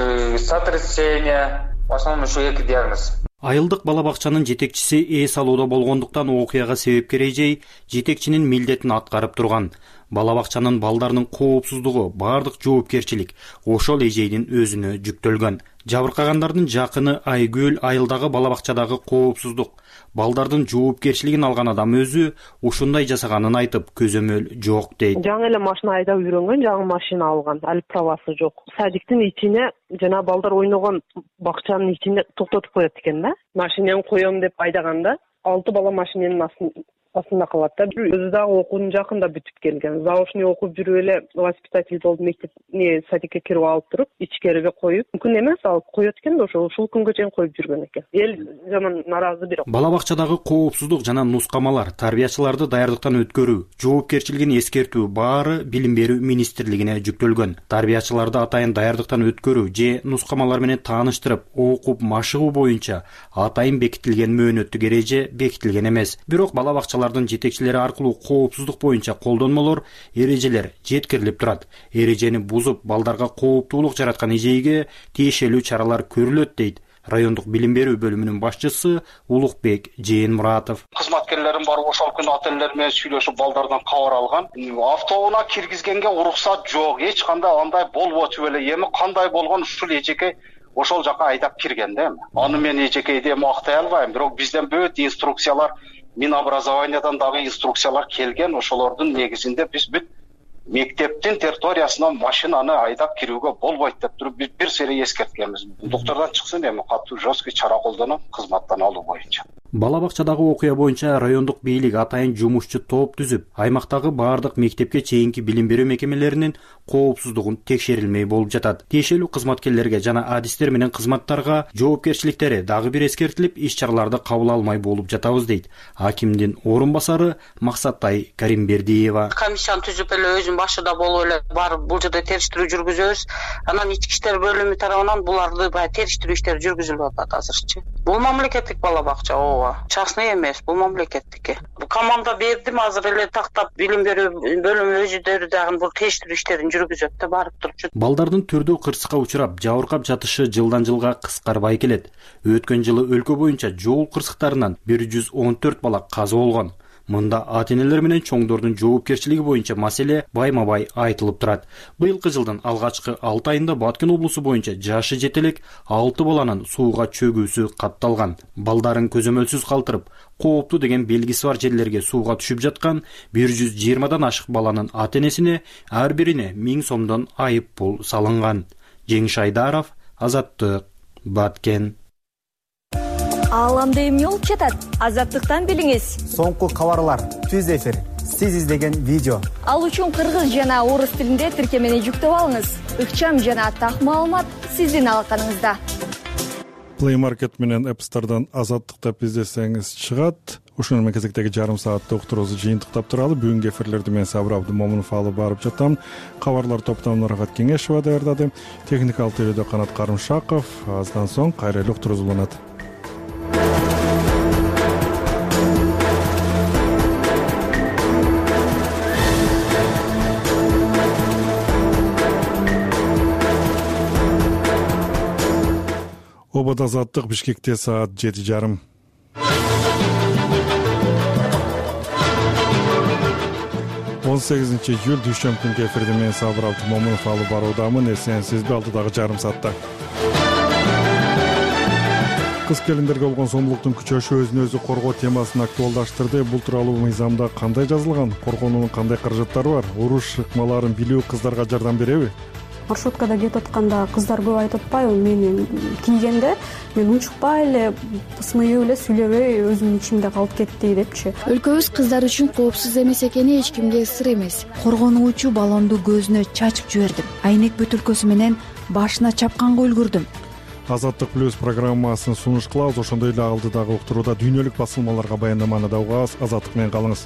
сотрясение, в основном ушу эки диагноз. Айылдык бала бакчанын жетекчиси эс алууда болгондуктан окуяга себепкер эжей жетекчинин милдетин аткарып турган. Бала бакчанын балдарынын коопсуздугу, бардык жоопкерчилик ошол эжейдин өзүнө жүктөлгөн. Жабыркагандардын жакыны Айгүл айылдагы бала бакчадагы коопсуздук, балдардын жоопкерчилигин алган адам өзү ушундай жасаганын айтып, көзөмөл жок дейт. Жаңы эле машина айдап үйрөнгөн, жаңы машина алган, али правасы жок. Садиктин ичине жана балдар ойногон бакчанын ичине токтотуп коет экен да. Машинени коем деп айдаганда, алты бала машиненин астында калат да. Өзү дагы окуунун жакында бүтүп келген. Заочный окуп жүрүп эле воспитатель болуп мектепне садикке кирип алып туруп, ичкериге коюп, мүмкүн эмес алып коет экен да, ошол ушул күнгө чейин коюп жүргөн экен. Эл жаман наразы бирок. Бала бакчадагы коопсуздук жана нускамалар, тарбиячыларды даярдыктан өткөрүү, жоопкерчилигин эскертүү баары Билим берүү министрлигине жүктөлгөн. Тарбиячыларды атайын даярдыктан өткөрүү же нускамалар менен тааныштырып, окуп машыгуу боюнча атайын бекитилген мөөнөттүк эреже бекитилген эмес. Бирок бала бакчалардын жетекчилери аркылуу коопсуздук боюнча колдонмолор, эрежелер жеткирилип турат. Эрежени бузуп, балдарга кооптуулук жараткан эжейге тиешелүү чаралар көрүлөт дейт райондук билим берүү бөлүмүнүн башчысы Улукбек Жээнмуратов. Кызматкерлерим бар, ошол күнү ата энелер менен сүйлөшүп балдардан кабар алган. Автоунаа киргизгенге уруксат жок, эч кандай андай болбочу беле. Эми кандай болгон ушул эжеке ошол жака айдап кирген да эми. Аны мен эжекейди мактай албайм, бирок бизден бүт инструкциялар, Минобразованиядан дагы инструкциялар келген, ошолордун негизинде биз бүт мектептин территориясына машинаны айдап кирүүгө болбойт деп туруп биз бир сере эскерткенбиз. Доктурдан чыксын, эми катуу жесткий чара колдонуп кызматтан алуу боюнча. Бала бакчадагы окуя боюнча райондук бийлик атайын жумушчу топ түзүп, аймактагы бардык мектепке чейинки билим берүү мекемелеринин коопсуздугун текшерилмей болуп жатат. Тиешелүү кызматкерлерге жана адистер менен кызматтарга жоопкерчиликтери дагы бир эскертилип, иш-чараларды кабыл алмай болуп жатабыз дейт акимдин орун басары Максаттай Каримбердиева. Комиссияны түзүп эле өзүм башында болуп эле барып бул жерде териштирүү жүргүзөбүз. Анан ички иштер бөлүмү тарабынан буларды баягы териштирүү иштери жүргүзүлүп атат азырчы. Бул мамлекеттик бала бакча, ооба. Частный эмес, бул мамлекеттики. Команда бердим, азыр эле тактап билим берүү бөлүмү өзүдөрү дагы бул териштирүү иштерин жүргүзөт да, барып турчу. Балдардын түрдүү кырсыкка учурап, жабыркап жатышы жылдан жылга кыскарбай келет. Өткөн жылы өлкө боюнча жол кырсыктарынан бир жүз он төрт бала каза болгон. Мында ата-энелер менен чоңдордун жоопкерчилиги боюнча маселе байма-бай айтылып турат. Быйылкы жылдын алгачкы алты айында Баткен облусу боюнча жашы жете элек алты баланын сууга чөгүүсү катталган. Балдарын көзөмөлсүз калтырып, кооптуу деген белгиси бар жерлерге сууга түшүп жаткан бир жүз жыйырмадан ашык баланын ата-энесине ар бирине миң сомдон айып пул салынган. Жеңиш Айдаров, Азаттык, Баткен. Ааламда эмне болуп жатат? Азаттыктан билиңиз. Соңку кабарлар, түз эфир, сиз издеген видео. Ал үчүн кыргыз жана орус тилинде тиркемени жүктөп алыңыз. Ыкчам жана так маалымат сиздин алаканыңызда. Play Market менен App Store'дан Азаттык деп издесеңиз чыгат. Ушуну менен кезектеги жарым сааттык уктуруубузду жыйынтыктап туралы бүгүнкү эфирлерди мен Сабыр Абдымомунов алып барып жатам. Кабарлар топтомун Нурагат Кеңешова даярдады. Техникалык теорияда Канат Карымшаков. Аздан соң кайра эле уктуруубуз уланат. Обод Азаттык Бишкекте саат жети жарым. он сегизинчи июль дүйшөмбү күнкү эфирди мен Сабыр Абдымомунов алып баруудамын. Эсенсизби алдыдагы жарым саатта. Кыз келиндерге болгон зомбулуктун күчөшү өзүн өзү коргоо темасын актуалдаштырды. Бул тууралуу мыйзамда кандай жазылган? Коргоонун кандай каражаттары бар? Уруш ыкмаларын билүү кыздарга жардам береби? Маршруткада кетип атканда кыздар көп айтып атпайбы, мени кийгенде мен унчукпай эле, ысмыйып эле, сүйлөбөй өзүмдүн ичимде калып кетти депчи. Өлкөбүз кыздар үчүн коопсуз эмес экени эч кимге сыр эмес. Коргонуучу баллонду көзүнө чачып жибердим. Айнек бөтөлкөсү менен башына чапканга үлгүрдүм. Азаттык плюс программасын сунуш кылабыз. Ошондой эле алдыдагы уктурууда дүйнөлүк басылмаларга баяндаманы да угабыз. Азаттык менен калыңыз.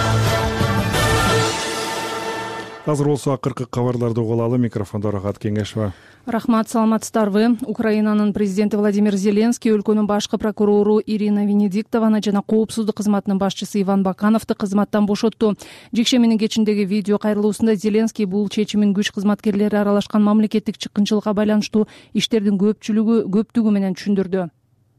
Азыр болсо акыркы кабарларды угулалы. Микрофондо Рахат Кеңешова. Рахмат, саламатсыздарбы. Украинанын президенти Владимир Зеленский өлкөнүн башкы прокурору Ирина Венедиктованы жана коопсуздук кызматынын башчысы Иван Бакановду кызматтан бошотту. Жекшембинин кечиндеги видео кайрылуусунда Зеленский бул чечимин күч кызматкерлери аралашкан мамлекеттик чыккынчылыкка байланыштуу иштердин көпчүлүгү көптүгү менен түшүндүрдү.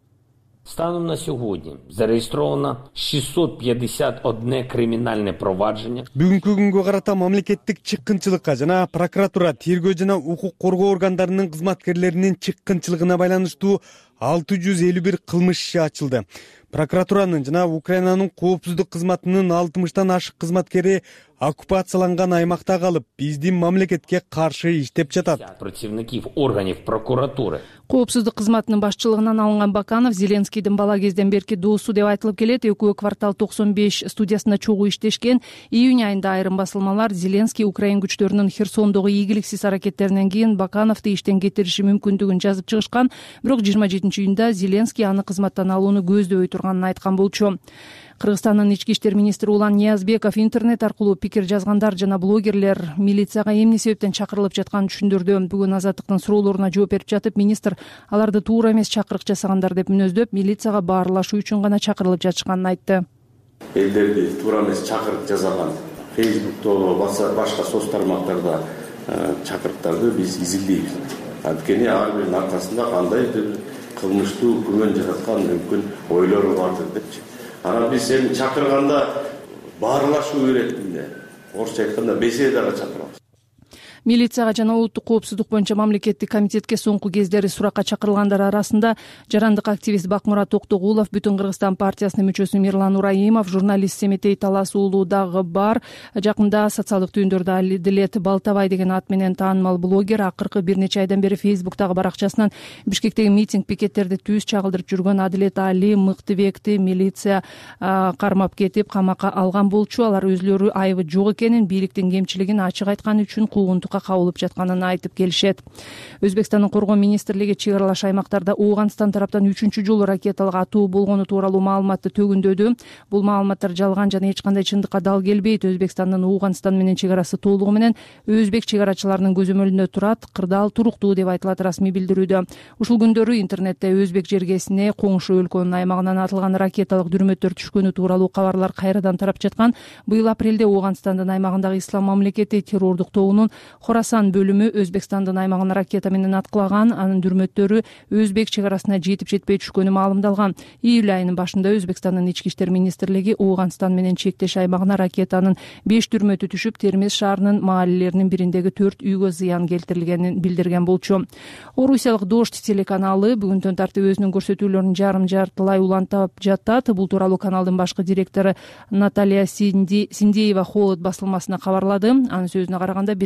Станом на сьогодні зареєстровано шестьсот пятьдесят одно кримінальне провадження. Бүгүнкү күнгө карата мамлекеттик чыккынчылыкка жана прокуратура, тергөө жана укук коргоо органдарынын кызматкерлеринин чыккынчылыгына байланыштуу алты жүз элүү бир кылмыш иши ачылды. Прокуратуранын жана Украинанын коопсуздук кызматынын алтымыштан ашык кызматкери оккупацияланган аймакта калып, биздин мамлекетке каршы иштеп жатат. Працівників органів прокуратури. Коопсуздук кызматынын башчылыгынан алынган Баканов Зеленскийдин бала кезден берки доосу деп айтылып келет. Экөө квартал токсон беш студиясында чогуу иштешкен. Июнь айында айрым басылмалар Зеленский Украин күчтөрүнүн Херсондогу ийгиликсиз аракеттеринен кийин Бакановду иштен кетириши мүмкүндүгүн жазып чыгышкан. Бирок жыйырма жетинчи июнда Зеленский аны кызматтан алууну көздөбөй турганын айткан болчу. Кыргызстандын ички иштер министри Улан Ниязбеков интернет аркылуу пикир жазгандар жана блогерлер милицияга эмне себептен чакырылып жатканын түшүндүрдү. Бүгүн Азаттыктын суроолоруна жооп берип жатып, министр аларды туура эмес чакырык жасагандар деп мүнөздөп, милицияга баарлашуу үчүн гана чакырылып жатышканын айтты. Элдерди туура эмес чакырык жасаган Facebook'то, башка соц тармактарда чакырыктарды биз изилдейбиз. Анткени ар биринин аркасында кандайдыр кылмыштуу күмөн жараткан мүмкүн ойлору бардыр депчи. Ана биз сени чакырганда баарлашуу иретинде, орусча айтканда беседага чакырабыз. Милицияга жана улуттук коопсуздук боюнча мамлекеттик комитетке соңку кездери суракка чакырылгандар арасында жарандык активист Бакмурат Токтогулов, Бүтүн Кыргызстан партиясынын мүчөсү Мирлан Ураимов, журналист Семетей Талас уулу дагы бар. Жакында социалдык түйүндөрдө Адилет Балтабай деген ат менен таанымал блогер акыркы бир нече айдан бери Фейсбуктагы баракчасынан Бишкектеги митинг пикеттерди түз чагылдырып жүргөн Адилет Али Мыктыбекти милиция кармап кетип камакка алган болчу. Алар өзүлөрү айыбы жок экенин, бийликтин кемчилигин ачык айткан үчүн куугунтукка кабылып жатканын айтып келишет. Өзбекстандын коргоо министрлиги чек аралаш аймактарда Ооганстан тараптан үчүнчү жолу ракеталык атуу болгону тууралуу маалыматты төгүндөдү. Бул маалыматтар жалган жана эч кандай чындыкка дал келбейт. Өзбекстандын Ооганстан менен чек арасы толугу менен өзбек чек арачыларынын көзөмөлүндө турат, кырдаал туруктуу деп айтылат расмий билдирүүдө. Ушул күндөрү интернетте өзбек жергесине коңшу өлкөнүн аймагынан атылган ракеталык дүрмөттөр түшкөнү тууралуу кабарлар кайрадан тарап жаткан. Быйыл апрелде Ооганстандын аймагындагы Ислам мамлекети террордук тобунун Хорасан бөлүмү Өзбекстандын аймагын ракета менен аткылаган. Анын дүрмөттөрү өзбек чек арасына жетип жетпей түшкөнү маалымдалган. Июль айынын башында Өзбекстандын ички иштер министрлиги Ооганстан менен чектеш аймагына ракетанын беш дүрмөтү түшүп, Термез шаарынын маалелеринин бириндеги төрт үйгө зыян келтирилгенин билдирген болчу. Орусиялык Дождь телеканалы бүгүндөн тартып өзүнүн көрсөтүүлөрүн жарым-жартылай улантып жатат. Бул тууралуу каналдын башкы директору Наталья Синдеева Холод басылмасына кабарлады. Анын сөзүнө караганда биринчи этап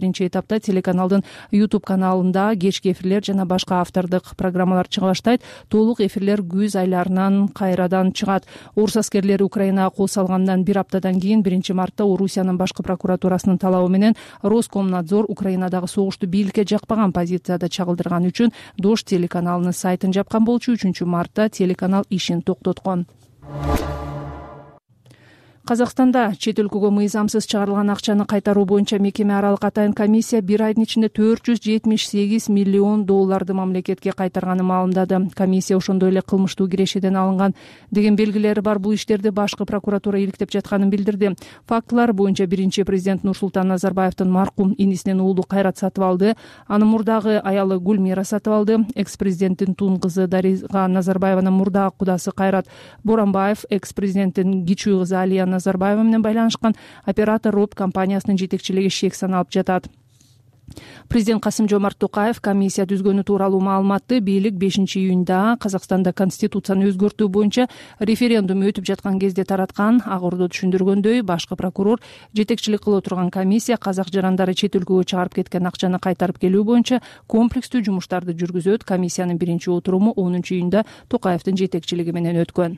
апта телеканалдын YouTube каналында кечки эфирлер жана башка автордук программалар чыга баштайт. Толук эфирлер күз айларынан кайрадан чыгат. Орус аскерлери Украинага кол салгандан бир аптадан кийин биринчи мартта Орусиянын башкы прокуратурасынын талабы менен Роскомнадзор Украинадагы согушту бийликке жакпаган позицияда чагылдырган үчүн Дождь телеканалынын сайтын жапкан болчу. үчүнчү мартта телеканал ишин токтоткон. Казакстанда чет өлкөгө мыйзамсыз чыгарылган акчаны кайтаруу боюнча мекеме аралык атайын комиссия бир айдын ичинде төрт жүз жетимиш сегиз миллион долларды мамлекетке кайтарганын маалымдады. Комиссия ошондой эле кылмыштуу кирешеден алынган деген белгилери бар бул иштерди башкы прокуратура иликтеп жатканын билдирди. Фактылар боюнча биринчи президент Нурсултан Назарбаевдин маркум инисинин уулу Кайрат сатып алды, анын мурдагы аялы Гүлмира сатып алды. Экс-президенттин тун кызы Дарига Назарбаеванын мурдагы кудасы Кайрат Боранбаев экс-президенттин кичүү кызы Алия Назарбаева менен байланышкан оператор Роб компаниясынын жетекчилиги шек саналып жатат. Президент Касым-Жомарт Токаев комиссия түзгөнү тууралуу маалыматты бийлик бешинчи июнда Казакстанда конституцияны өзгөртүү боюнча референдум өтүп жаткан кезде тараткан. Ак Ордо түшүндүргөндөй, башкы прокурор жетекчилик кылып турган комиссия казак жарандары чет өлкөгө чыгарып кеткен акчаны кайтарып келүү боюнча комплекстүү жумуштарды жүргүзөт. Комиссиянын биринчи отуруму онунчу июнда Токаевдин жетекчилиги менен өткөн.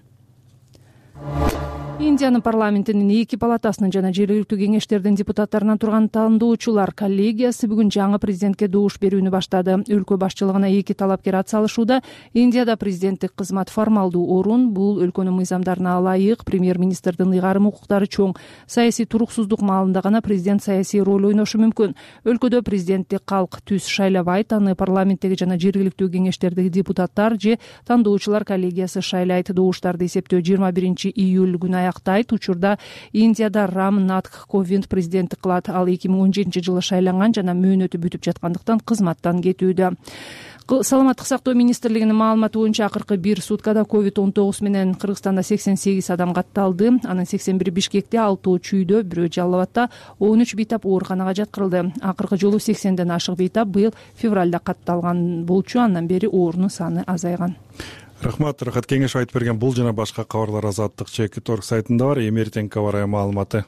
Индиянын парламентинин эки палатасынын жана жергиликтүү кеңештердин депутаттарынан турган тандоочулар коллегиясы бүгүн жаңы президентке добуш берүүнү баштады. Өлкө башчылыгына эки талапкер ат салышууда. Индияда президенттик кызмат формалдуу орун, бул өлкөнүн мыйзамдарына ылайык, премьер-министрдин ыйгарым укуктары чоң. Саясий туруксуздук маалында гана президент саясий роль ойношу мүмкүн. Өлкөдө президентти калк түз шайлабайт, аны парламенттеги жана жергиликтүү кеңештердеги депутаттар же тандоочулар коллегиясы шайлайт. Добуштарды эсептөө жыйырма биринчи июль күнү аяктайт. Учурда Индияда Рам Натх Ковинд президенттик кылат. Ал эки миң он жетинчи жылы шайланган жана мөөнөтү бүтүп жаткандыктан кызматтан кетүүдө. Саламаттык сактоо министрлигинин маалыматы боюнча акыркы бир суткада ковид он тогуз менен Кыргызстанда сексен сегиз адам катталды. Анын сексен бири Бишкекте, алтоо Чүйдө, бирөө Жалал Абадта, он үч бейтап ооруканага жаткырылды. Акыркы жолу сексенден ашык бейтап быйыл февралда катталган болчу. Андан бери оорунун саны азайган. Рахмат, Рахат кеңеш айтып берген бул жана башка кабарлар Азаттык чекит орг сайтында бар. Эми эртеңки кабар маалыматы.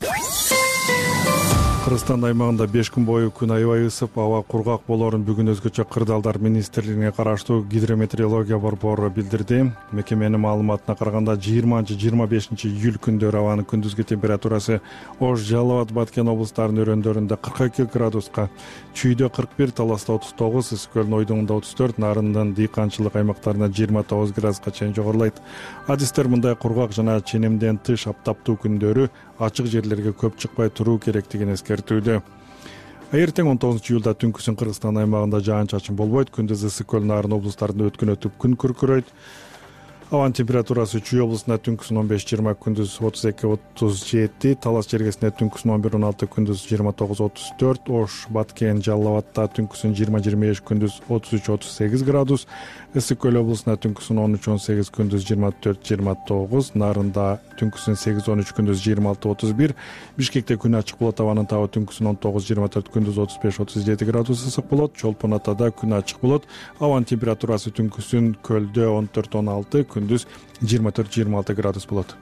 Кыргызстан аймагында беш күн бою күн аябай ысып, аба кургак болоорун бүгүн өзгөчө кырдаалдар министрлигине караштуу гидрометеорология борбору билдирди. Мекеменин маалыматына караганда жыйырманчы жыйырма бешинчи июль күндөрү абанын күндүзгү температурасы Ош, Жалал Абад, Баткен облустарынын өрөөндөрүндө кырк эки градуска, Чүйдө кырк бир, Таласта отуз тогуз, Ысык-Көлдүн ойдуңунда отуз төрт, Нарындын дыйканчылык аймактарында жыйырма тогуз градуска чейин жогорулайт. Адистер мындай кургак жана ченемден тыш аптаптуу күндөрү ачык жерлерге көп чыкпай туруу керектигин эскертүүдө. Эртең он тогузунчу июлда түнкүсүн Кыргызстан аймагында жаан-чачын болбойт. Күндүз Ысык-Көл, Нарын облустарында өткөн өтүп күн күркүрөйт. Абанын температурасы Чүй облусунда түнкүсүн он беш жыйырма, күндүз отуз эки отуз жети, Талас жергесинде түнкүсүн он бир он алты, күндүз жыйырма тогуз отуз төрт, Ош, Баткен, Жалал Абадта түнкүсүн жыйырма жыйырма беш, күндүз отуз үч отуз сегиз градус, Ысык-Көл облусунда түнкүсүн он үч он сегиз, күндүз жыйырма төрт жыйырма тогуз, Нарында түнкүсүн сегиз он үч, күндүз жыйырма алты отуз бир, Бишкекте күн ачык болот, абанын табы түнкүсүн он тогуз жыйырма төрт, күндүз отуз беш отуз жети градус ысык болот. Чолпон Атада күн ачык болот, абанын температурасы түнкүсүн Көлдө он төрт он алты, күндүз жыйырма төрт жыйырма алты градус болот.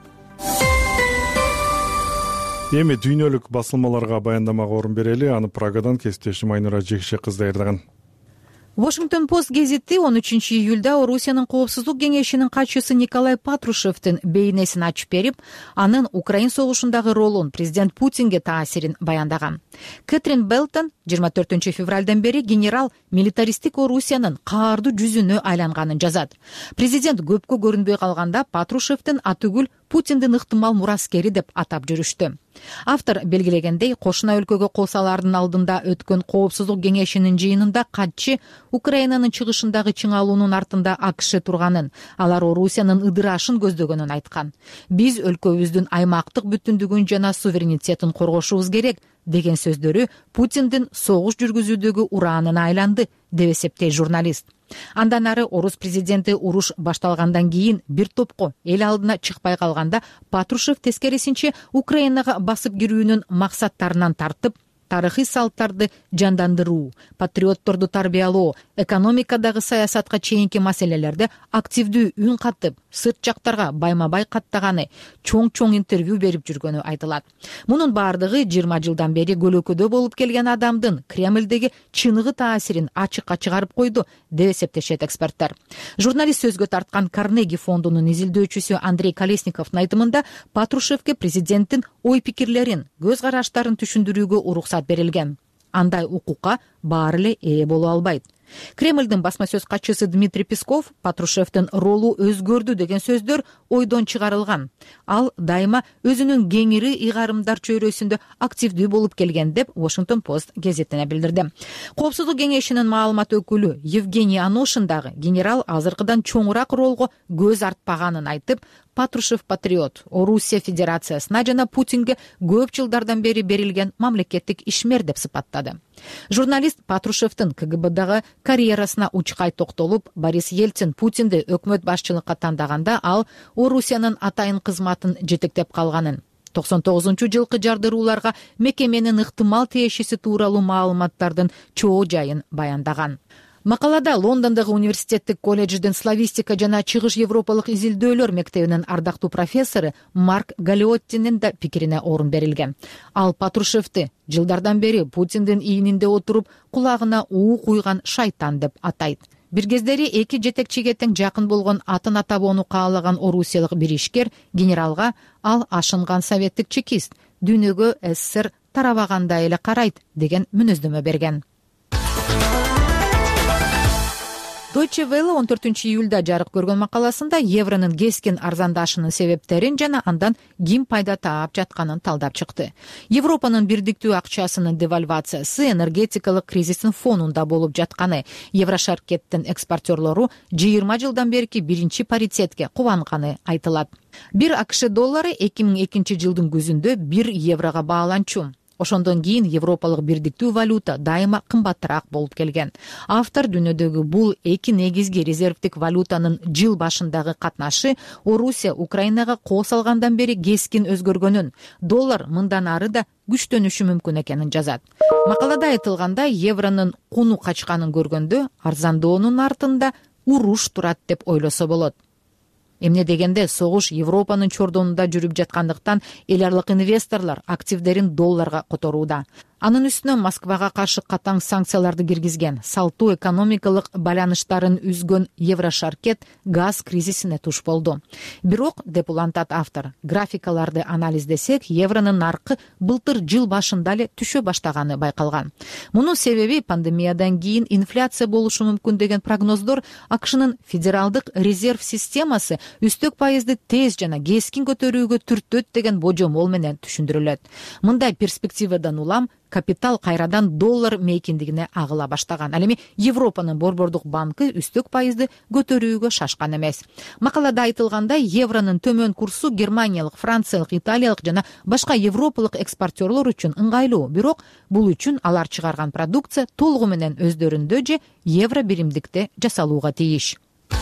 Эми дүйнөлүк басылмаларга баяндамага орун берели. Аны Прагадан кесиптешим Айнура Жекше кыз даярдаган. Washington Post гезити он үчүнчү июлда Орусиянын коопсуздук кеңешинин катчысы Николай Патрушевдин бейнесин ачып берип, анын Украин согушундагы ролун президент Путинге таасирин баяндаган. Кэтрин Белтон жыйырма төртүнчү февралдан бери генерал милитаристик Орусиянын каардуу жүзүнө айланганын жазат. Президент көпкө көрүнбөй калганда Патрушевдин атүгүл Путиндин ыктымал мураскери деп атап жүрүштү. Автор белгилегендей, кошуна өлкөгө кол салаардын алдында өткөн коопсуздук кеңешинин жыйынында катчы Украинанын чыгышындагы чыңалуунун артында АКШ турганын, алар Орусиянын ыдырашын көздөгөнүн айткан. Биз өлкөбүздүн аймактык бүтүндүгүн жана суверенитетин коргошубуз керек деген сөздөрү Путиндин согуш жүргүзүүдөгү ураанына айланды, деп эсептейт журналист. Андан ары орус президенти уруш башталгандан кийин бир топко эл алдына чыкпай калганда Патрушев тескерисинче Украинага басып кирүүнүн максаттарынан тартып, тарыхый салттарды жандандыруу, патриотторду тарбиялоо, экономикадагы саясатка чейинки маселелерде активдүү үн катып, сырт жактарга байма бай каттаганы, чоң чоң интервью берип жүргөнү айтылат. Мунун баардыгы жыйырма жылдан бери көлөкөдө болуп келген адамдын Кремлдеги чыныгы таасирин ачыкка чыгарып койду деп эсептешет эксперттер. Журналист сөзгө тарткан Карнеги фондунун изилдөөчүсү Андрей Колесниковдун айтымында Патрушевге президенттин ой пикирлерин, көз караштарын түшүндүрүүгө уруксат берилген. Андай укукка баары эле ээ боло албайт. Кремлдин басма сөз катчысы Дмитрий Песков Патрушевдин ролу өзгөрдү деген сөздөр ойдон чыгарылган. Ал дайыма өзүнүн кеңири ыйгарымдар чөйрөсүндө активдүү болуп келген деп Washington Post гезитине билдирди. Коопсуздук кеңешинин маалымат өкүлү Евгений Аношин дагы генерал азыркыдан чоңураак ролго көз артпаганын айтып, Патрушев патриот, Орусия Федерациясына жана Путинге көп жылдардан бери берилген мамлекеттик ишмер деп сыпаттады. Журналист Патрушевдин КГБдагы карьерасына учкай токтолуп, Борис Ельцин Путинди өкмөт башчылыкка тандаганда ал Орусиянын атайын кызматын жетектеп калганын, токсон тогузунчу жылкы жардырууларга мекеменин ыктымал тиешеси тууралуу маалыматтардын чоо жайын баяндаган. Макалада Лондондогу университеттик колледждин славистика жана чыгыш европалык изилдөөлөр мектебинин ардактуу профессору Марк Галиоттинин да пикирине орун берилген. Ал Патрушевди жылдардан бери Путиндин ийининде отуруп кулагына уу куйган шайтан деп атайт. Бир кездери эки жетекчиге тең жакын болгон атын атабоону каалаган орусиялык бир ишкер генералга ал ашынган советтик чекист, дүйнөгө СССР тарабагандай эле карайт деген мүнөздөмө берген. Deutsche Welle он төртүнчү июлда жарык көргөн макаласында евронун кескин арзандашынын себептерин жана андан ким пайда таап жатканын талдап чыкты. Европанын бирдиктүү акчасынын девальвациясы энергетикалык кризистин фонунда болуп жатканы, Еврошаркеттин экспортерлору жыйырма жылдан берки биринчи паритетке кубанганы айтылат. Бир АКШ доллары эки миң экинчи жылдын күзүндө бир еврого бааланчу. Ошондон кийин европалык бирдиктүү валюта дайыма кымбатыраак болуп келген. Автор дүйнөдөгү бул эки негизги резервдик валютанын жыл башындагы катнашы Орусия Украинага кол салгандан бери кескин өзгөргөнүн, доллар мындан ары да күчтөнүшү мүмкүн экенин жазат. Макалада айтылгандай, евронун куну качканын көргөндө арзандоонун артында уруш турат деп ойлосо болот. Эмне дегенде согуш Европанын чордонунда жүрүп жаткандыктан эл аралык инвесторлор активдерин долларга которууда. Анын үстүнө Москвага каршы катаң санкцияларды киргизген, салтуу экономикалык байланыштарын үзгөн Еврошаркет газ кризисине туш болду. Бирок, деп улантат автор, графикаларды анализдесек, евронун наркы былтыр жыл башында эле түшө баштаганы байкалган. Мунун себеби пандемиядан кийин инфляция болушу мүмкүн деген прогноздор АКШнын федералдык резерв системасы үстөк пайызды тез жана кескин көтөрүүгө түртөт деген божомол менен түшүндүрүлөт. Мындай перспективадан улам капитал кайрадан доллар мейкиндигине агыла баштаган. Ал эми Европанын борбордук банкы үстөк пайызды көтөрүүгө шашкан эмес. Макалада айтылгандай, евронун төмөн курсу германиялык, франциялык, италиялык жана башка европалык экспортерлор үчүн ыңгайлуу, бирок бул үчүн алар чыгарган продукция толугу менен өздөрүндө же евро биримдикте жасалууга тийиш.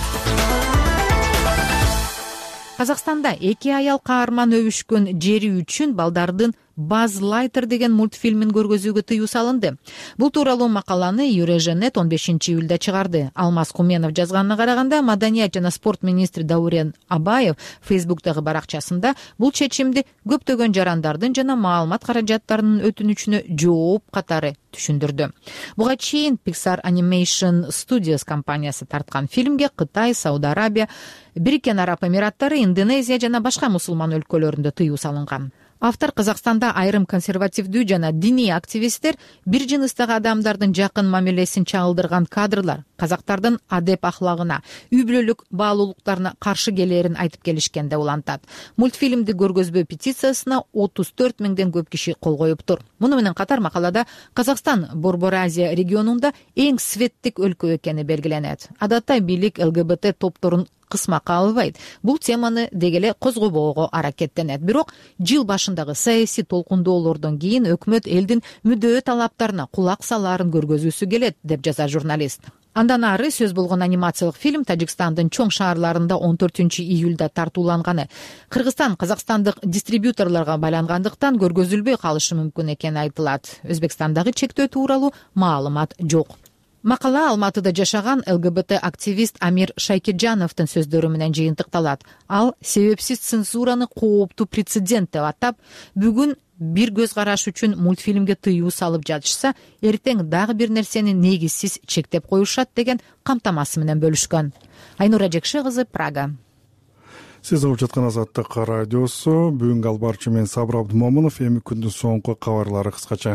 Казакстанда эки аял каарман өбүшкөн жери үчүн балдардын Buzz Lightyear деген мультфильмин көргөзүүгө тыюу салынды. Бул тууралуу макаланы Юреженет он бешинчи июлда чыгарды. Алмаз Куменов жазганына караганда, маданият жана спорт министри Даурен Абаев Фейсбуктагы баракчасында бул чечимди көптөгөн жарандардын жана маалымат каражаттарынын өтүнүчүнө жооп катары түшүндүрдү. Буга чейин Pixar Animation Studios компаниясы тарткан фильмге Кытай, Сауд Арабия, Бириккен Араб Эмираттары, Индонезия жана башка мусулман өлкөлөрүндө тыюу салынган. Автор Казакстанда айрым консервативдүү жана диний активисттер бир жыныстагы адамдардын жакын мамилесин чагылдырган кадрлар казактардын адеп ахлагына, үй бүлөлүк баалуулуктарына каршы келээрин айтып келишкен деп улантат. Мультфильмди көргөзбөө петициясына отуз төрт миңден көп киши кол коюптур. Муну менен катар макалада Казакстан Борбор Азия регионунда эң светтик өлкө экени белгиленет. Адатта бийлик ЛГБТ топторун кысмакка албайт. Бул теманы дегеле козгобоого аракеттенет. Бирок жыл башындагы саясий толкундоолордон кийин өкмөт элдин мүдөө талаптарына кулак салаарын көргөзүүсү келет, деп жаза журналист. Андан ары сөз болгон анимациялык фильм Тажикстандын чоң шаарларында он төртүнчү июлда тартууланганы. Кыргызстан казакстандык дистрибьюторлорго байлангандыктан көргөзүлбөй калышы мүмкүн экени айтылат. Өзбекстандагы чектөө тууралуу маалымат жок. Макала Алматыда жашаган ЛГБТ активист Амир Шайкиржановдун сөздөрү менен жыйынтыкталат. Ал себепсиз цензураны кооптуу прецедент деп атап, бүгүн бир көз караш үчүн мультфильмге тыюу салып жатышса, эртең дагы бир нерсени негизсиз чектеп коюшат деген камтамасы менен бөлүшкөн. Айнура Жекше кызы, Прага. Сиз угуп жаткан Азаттык радиосу. Бүгүнкү албарчы мен Сабыр Абдымомунов. Эми күндүн соңку кабарлары кыскача.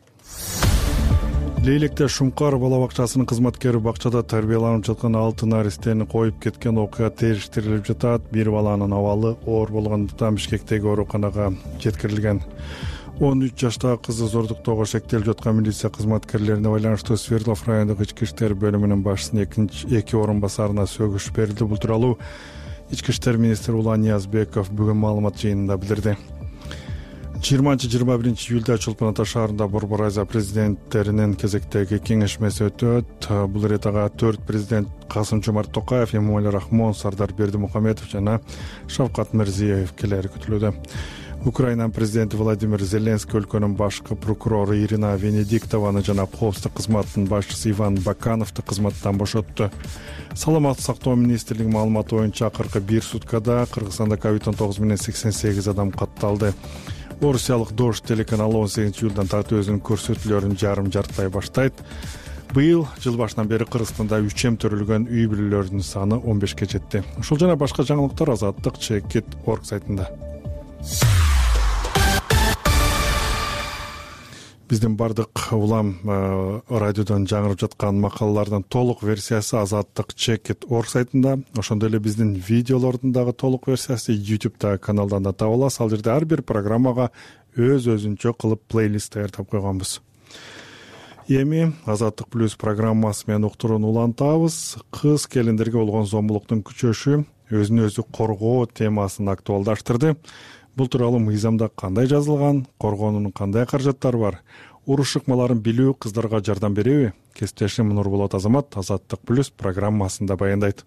Лейлекте Шумкар бала бакчасынын кызматкери бакчада тарбияланып жаткан алты наристени коюп кеткен окуя териштирилип жатат. Бир баланын абалы оор болгондуктан Бишкектеги ооруканага жеткирилген. он үч жаштагы кызы зордуктоого шектелип жаткан милиция кызматкерлерине байланыштуу Свердлов райондук ички иштер бөлүмүнүн башчысынын экинчи эки орун басарына сөгүш берилди. Бул тууралуу Ички иштер министри Улан Ниязбеков бүгүн маалымат жыйынында билдирди. жыйырманчы жыйырма биринчи июлда Чолпон Ата шаарында Борбор Азия президенттеринин кезектеги кеңешмеси өтөт. Бул иретага төрт президент Касым Жомарт Токаев, Эмомали Рахмон, Сардар Бердимухамедов жана Шавкат Мирзиеев келери күтүлүүдө. Украинанын президенти Владимир Зеленский өлкөнүн башкы прокурору Ирина Венедиктованы жана коопсуздук кызматынын башчысы Иван Бакановду кызматтан бошотту. Саламаттык сактоо министрлигинин маалыматы боюнча акыркы бир суткада Кыргызстанда ковид он тогуз менен сексен сегиз адам катталды. Орусиялык Дождь телеканалы он сегизинчи июлдан тартып өзүнүн көрсөтүүлөрүн жарым жартай баштайт. Быйыл жыл башынан бери Кыргызстанда үчем төрүлгөн үй бүлөлөрдүн саны он бешке жетти. Ушул жана башка жаңылыктар Азаттык чекит орг сайтында. Биздин бардык улам радиодон жаңырып жаткан макалалардын толук версиясы Азаттык чекит орг сайтында. Ошондой эле биздин видеолордун дагы толук версиясы YouTube'да каналдан да таба аласыз. Ал жерде ар бир программага өз-өзүнчө кылып плейлист даярдап койгонбуз. Эми Азаттык плюс программасы менен уктурууну улантабыз. Кыз келиндерге болгон зомбулуктун күчөшү өзүн өзү коргоо темасын актуалдаштырды. Бул тууралуу мыйзамда кандай жазылган, коргоонун кандай каражаттары бар, уруш ыкмаларын билүү кыздарга жардам береби? Кесиптешим Нурболот Азамат Азаттык плюс программасында баяндайт.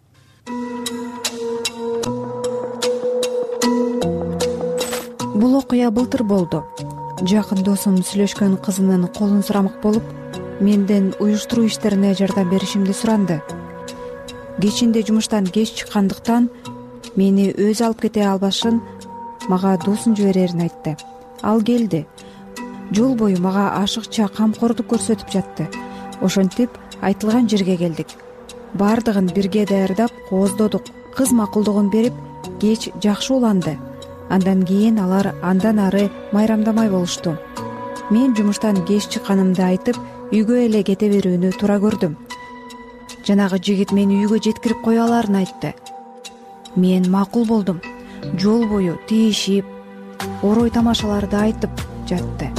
Бул окуя былтыр болду. Жакын досум сүйлөшкөн кызынын колун сурамак болуп, менден уюштуруу иштерине жардам беришимди суранды. Кечинде жумуштан кеч чыккандыктан мени өзү алып кете албашын мага досун жиберерин айтты. Ал келди. Жол бою мага ашыкча камкордук көрсөтүп жатты. Ошентип айтылган жерге келдик. Бардыгын бирге даярдап кооздодук. Кыз макулдугун берип, кеч жакшы уланды. Андан кийин алар андан ары майрамдамай болушту. Мен жумуштан кеч чыкканымды айтып, үйгө эле кете берүүнү туура көрдүм. Жанагы жигит мени үйгө жеткирип кое аларын айтты. Мен макул болдум. Жол бою тийишип, орой тамашаларды айтып жатты.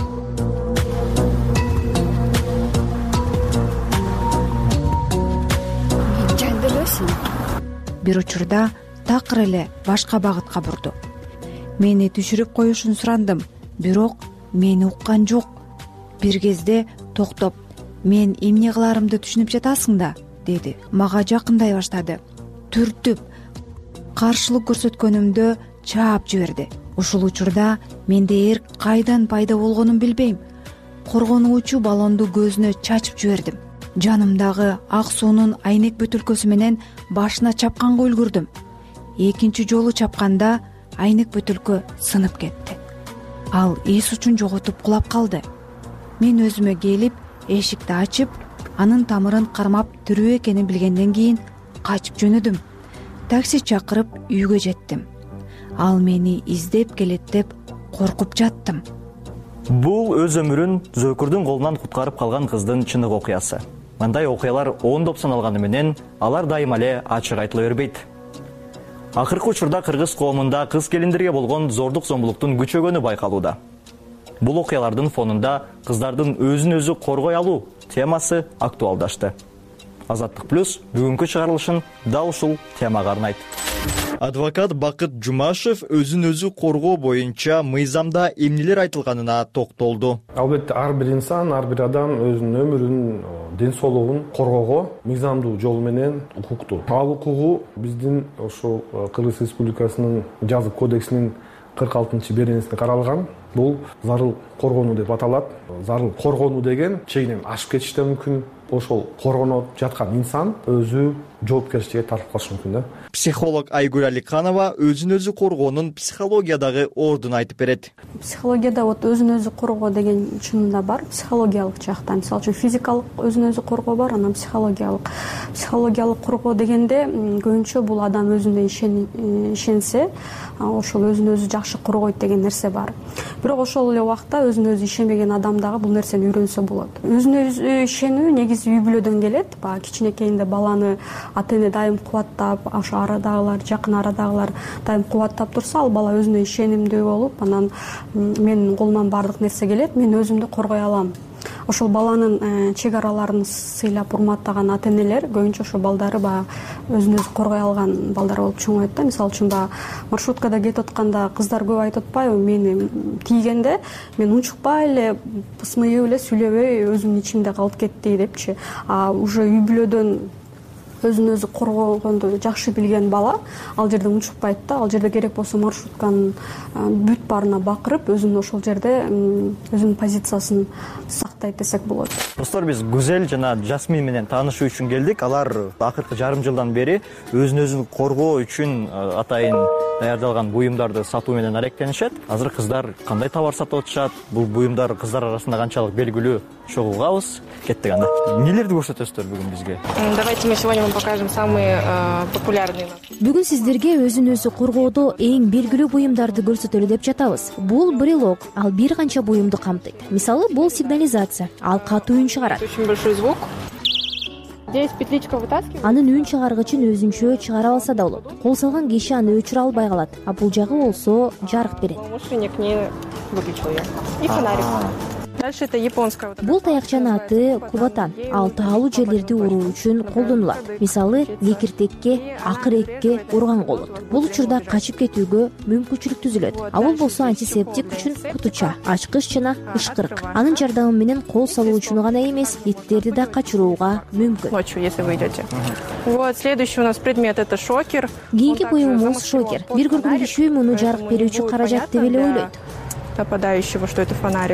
Жандылысың. Бир учурда такыр эле башка багытка бурду. Мени түшүрүп коюшун сурандым, бирок мени уккан жок. Бир кезде токтоп, мен эмне кыларымды түшүнүп жатасың да, деди. Мага жакындай баштады. Түртүп, каршылык көрсөткөнүмдө чаап жиберди. Ушул учурда менде эрк кайдан пайда болгонун билбейм. Коргонуучу баллонду көзүнө чачып жибердим. Жанымдагы ак суунун айнек бөтөлкөсү менен башына чапканга үлгүрдүм. Экинчи жолу чапканда айнек бөтөлкө сынып кетти. Ал эс учун жоготуп кулап калды. Мен өзүмө келип, эшикти ачып, анын тамырын кармап тирүү экенин билгенден кийин качып жөнөдүм. Такси чакырып үйгө жеттим. Ал мени издеп келет деп коркуп жаттым. Бул өз өмүрүн Зөкүрдүн колунан куткарып калган кыздын чындык окуясы. Мындай окуялар ондоп саналганы менен алар дайыма эле ачык айтыла бербейт. Акыркы учурда кыргыз коомунда кыз келиндерге болгон зордук зомбулуктун күчөгөнү байкалууда. Бул окуялардын фонунда кыздардын өзүн өзү коргой алуу темасы актуалдашты. Азаттык плюс бүгүнкү чыгарылышын дал ушул темага арнайт. Адвокат Бакыт Жумашев өзүн өзү коргоо боюнча мыйзамда эмнелер айтылганына токтолду. Албетте ар бир инсан, ар бир адам өзүнүн өмүрүн, ден соолугун коргоого мыйзамдуу жол менен укуктуу. Ал укугу биздин ошол Кыргыз Республикасынын жазык кодексинин кырк алтынчы беренесинде каралган. Бул зарыл коргонуу деп аталат. Зарыл коргонуу деген чегинен ашып кетиш да мүмкүн. ошол коргонуп жаткан инсан өзү жоопкерчиликке тартылып калышы мүмкүн да. Психолог Айгүл Аликанова өзүн өзү коргоонун психологиядагы ордун айтып берет. Психологияда вот өзүн өзү коргоо деген чынында бар, психологиялык жактан. Мисалы үчүн физикалык өзүн өзү коргоо бар, анан психологиялык. Психологиялык коргоо дегенде көбүнчө бул адам өзүнө ишенсе, ошол өзүн өзү жакшы коргойт деген нерсе бар. Бирок ошол эле убакта өзүнө өзү ишенбеген адам дагы бул нерсени үйрөнсө болот. Өзүнө өзү ишенүү негизи үй бүлөдөн келет. Баягы кичинекейинде баланы ата эне дайым кубаттап, ошо арадагылар, жакын арадагылар дайым кубаттап турса, ал бала өзүнө ишенимдүү болуп, анан менин колуман баардык нерсе келет, мен өзүмдү коргой алам. Ошол баланын чек араларын сыйлап урматтаган ата энелер көбүнчө ошо балдары баягы өзүн өзү коргой алган балдар болуп чоңойт да. Мисалы үчүн баягы маршруткада кетип атканда кыздар көп айтып атпайбы, мени тийгенде мен унчукпай эле, пысмыйып эле, сүйлөбөй өзүмдүн ичимде калып кетти депчи. А уже үй бүлөдөн өзүн өзү коргогонду жакшы билген бала ал жерде унчукпайт да. Ал жерде керек болсо маршрутканын бүт баарына бакырып, өзүн ошол жерде өзүнүн позициясын сактайт десек болот. Достор, биз Гүзел жана Жасмин менен таанышуу үчүн келдик. Алар акыркы жарым жылдан бери өзүн өзү коргоо үчүн атайын даярдалган буюмдарды сатуу менен алектенишет. Азыр кыздар кандай товар сатып атышат? Бул буюмдар кыздар арасында канчалык белгилүү? Чогулгабыз. Кеттик анда. Нелерди көрсөтөсүздөр бүгүн бизге? Давайте мы сегодня вам покажем самые популярные. Бүгүн сиздерге өзүн өзү коргоодо эң белгилүү буюмдарды көрсөтөлү деп жатабыз. Бул брелок, ал бир канча буюмду камтыйт. Мисалы, бул сигнализация, ал катуу үн чыгарат. Очень большой звук. Здесь петличка вытаскивает. Анын үн чыгаргычын өзүнчө чыгара алса да болот. Кол салган киши аны өчүрө албай калат, а бул жагы болсо жарык берет. Машине к ней выключил я. И фонарик. Дальше это японская. Бул таякчанын аты кубатан. Ал таалуу жерлерди уруу үчүн колдонулат. Мисалы, кекиртекке, акырекке урган болот. Бул учурда качып кетүүгө мүмкүнчүлүк түзүлөт. А бул болсо антисептик үчүн кутуча, ачкыч жана ышкырык. Анын жардамы менен кол салуучуну гана эмес, иттерди да качырууга мүмкүн. Ночью, если вы идете. Вот, следующий у нас предмет это шокер. Кийинки буюмубуз шокер. Бир көргөн киши муну жарык берүүчү каражат деп эле ойлойт. Нападающего, что это фонарик.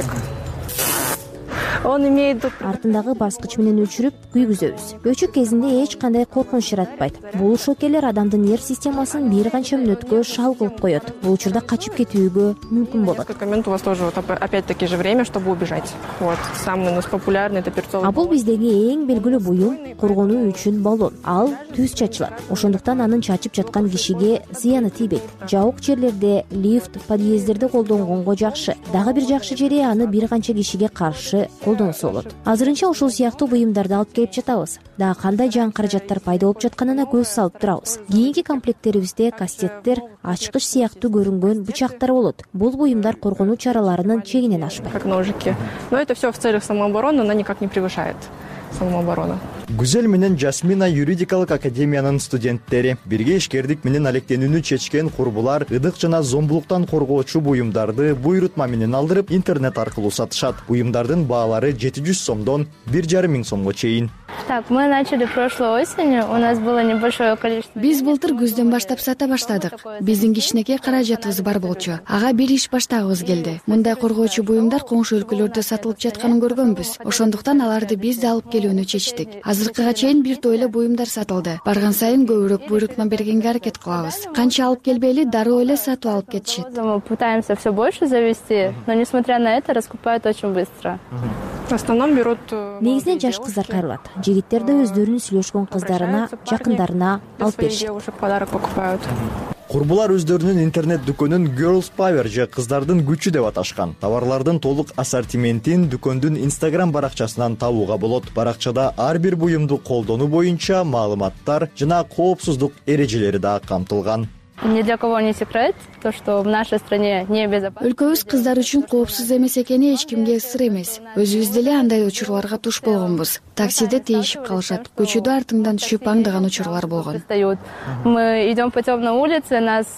Он имеет артындагы баскыч менен өчүрүп күйгүзөбүз. Өчүк кезинде эч кандай коркунуч жаратпайт. Бул шокерлер адамдын нерв системасын бир канча мүнөткө шал кылып коет. Бул учурда качып кетүүгө мүмкүн болот. Несколько минут у вас тоже вот опять-таки же время, чтобы убежать. Вот самый у нас популярный это перцовый. А бул биздеги эң белгилүү буюм коргонуу үчүн баллон. Ал түз чачылат. Ошондуктан анын чачып жаткан кишиге зыяны тийбейт. Жабык жерлерде, лифт, подъезддерде колдонгонго жакшы. Дагы бир жакшы жери аны бир канча кишиге каршы колдонсо болот. Азырынча ушул сыяктуу буюмдарды алып келип жатабыз. Дагы кандай жан каражаттар пайда болуп жатканына көз салып турабыз. Кийинки комплекттерибизде кастеттер, ачкыч сыяктуу көрүнгөн бычактар болот. Бул буюмдар коргонуу чараларынын чегинен ашпайт. Как ножики. Но это все в целях самообороны, но никак не превышает самооборона. Гүзел менен Жасмина юридикалык академиянын студенттери. Бирге ишкердик менен алектенүүнү чечкен курбулар ыдык жана зомбулуктан коргоочу буюмдарды буйрутма менен алдырып интернет аркылуу сатышат. Буюмдардын баалары жети жүз сомдон бир жарым миң сомго чейин. Так, мы начали прошлой осенью, у нас было небольшое количество. Биз былтыр күздөн баштап сата баштадык. Биздин кичинекей каражатыбыз бар болчу. Ага бир иш баштагыбыз келди. Мындай коргоочу буюмдар коңшу өлкөлөрдө сатылып жатканын көргөнбүз. Ошондуктан аларды биз да алып келүүнү чечтик. Азыркыга чейин бир тойло буюмдар сатылды. Барган сайын көбүрөөк буйрутма бергенге аракет кылабыз. Канча алып келбейли, дароо эле сатып алып кетишет. Мы пытаемся все больше завести, но несмотря на это раскупают очень быстро. В основном берут. Негизинен жаш кыздар кайрылат. Жигиттер да өздөрүнүн сүйлөшкөн кыздарына, жакындарына алып беришет. Девушек подарок покупают. Курбулар өздөрүнүн интернет дүкөнүн Girls Power же кыздардын күчү деп аташкан. Товарлардын толук ассортиментин дүкөндүн Instagram баракчасынан табууга болот. Баракчада ар бир буюмду колдонуу боюнча маалыматтар жана коопсуздук эрежелери да камтылган. Ни для кого не секрет, то, что в нашей стране небезопасно. Өлкөбүз кыздар үчүн коопсуз эмес экени эч кимге сыр эмес. Өзүбүз деле андай учурларга туш болгонбуз. Таксиде тийишип калышат, көчөдө артыңдан түшүп аңдаган учурлар болгон. Мы идем по темной улице, нас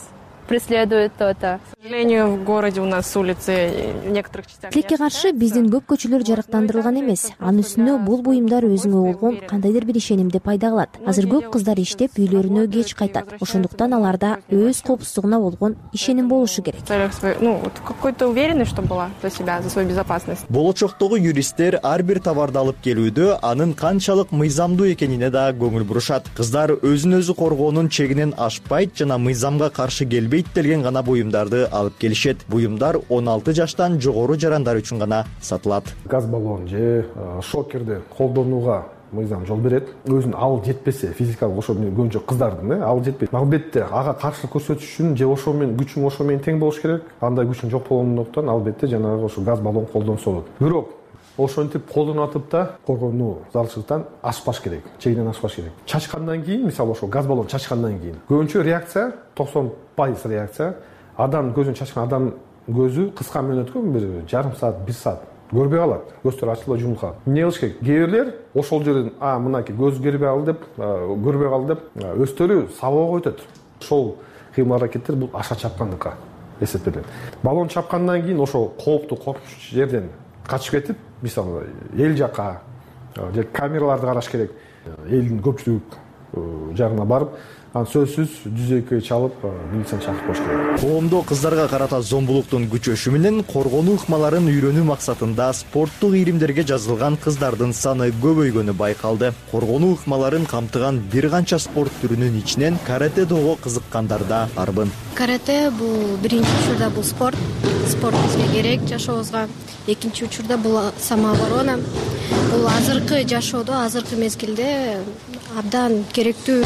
преследует то-то. К сожалению, в городе у нас с улицы в некоторых частях... Тилекке каршы биздин көп көчөлөр жарыктандырылган эмес. Анын үстүнө бул буюмдар өзүңө болгон кандайдыр бир ишенимди пайда кылат. Азыр көп кыздар иштеп үйлөрүнө кеч кайтат. Ошондуктан аларда өз коопсуздугуна болгон ишеним болушу керек. Ну, какой-то уверенность, что была за себя, за свою безопасность. Болочоктогу юристтер ар бир товарды алып келүүдө анын канчалык мыйзамдуу экенине да көңүл бурушат. Кыздар өзүн өзү коргоонун чегинен ашпайт жана мыйзамга каршы келбейт делген гана буюмдарды алып келишет. Буюмдар он алты жаштан жогору жарандар үчүн гана сатылат. Газ баллон же шокерди колдонууга мыйзам жол берет. Өзүн ал жетпесе, физикалык ошо менен көбүнчө кыздардын, э, ал жетпейт. Албетте ага каршылык көрсөтүш үчүн же ошо менен күчүң ошо менен тең болуш керек. Андай күчүң жок болгондуктан албетте жанагы ошо газ баллон колдонсо болот. Бирок ошентип колдонуп атып да коргонуу зарылчылыктан ашпаш керек, чегинен ашпаш керек. Чачкандан кийин, мисалы ошо газ баллон чачкандан кийин көбүнчө реакция токсон пайыз реакция адам көзүн чачкан адам көзү кыска мөөнөткө бир жарым саат, бир саат көрбөй калат. Көздөр ачылып жумулуп калат. Эмне кылыш керек? Кээ бирлер ошол жерден а мынакей көз көрбөй калды деп, көрбөй калды деп өздөрү сабоого өтөт. Ошол кыймыл аракеттер бул аша чапкандыкка эсептелет. Баллон чапкандан кийин ошол кооптуу коркунуч жерден качып кетип, мисалы эл жака же камераларды караш керек. Элдин көпчүлүк жагына барып, анан сөзсүз жүз экиге чалып милицияны чакырып коюш керек. Коомдо кыздарга карата зомбулуктун күчөшү менен коргонуу ыкмаларын үйрөнүү максатында спорттук ийримдерге жазылган кыздардын саны көбөйгөнү байкалды. Коргонуу ыкмаларын камтыган бир канча спорт түрүнүн ичинен карате дого кызыккандар да арбын. Карате бул биринчи учурда бул спорт, спорт бизге керек жашообузга. Экинчи учурда бул самооборона. Бул азыркы жашоодо, азыркы мезгилде абдан керектүү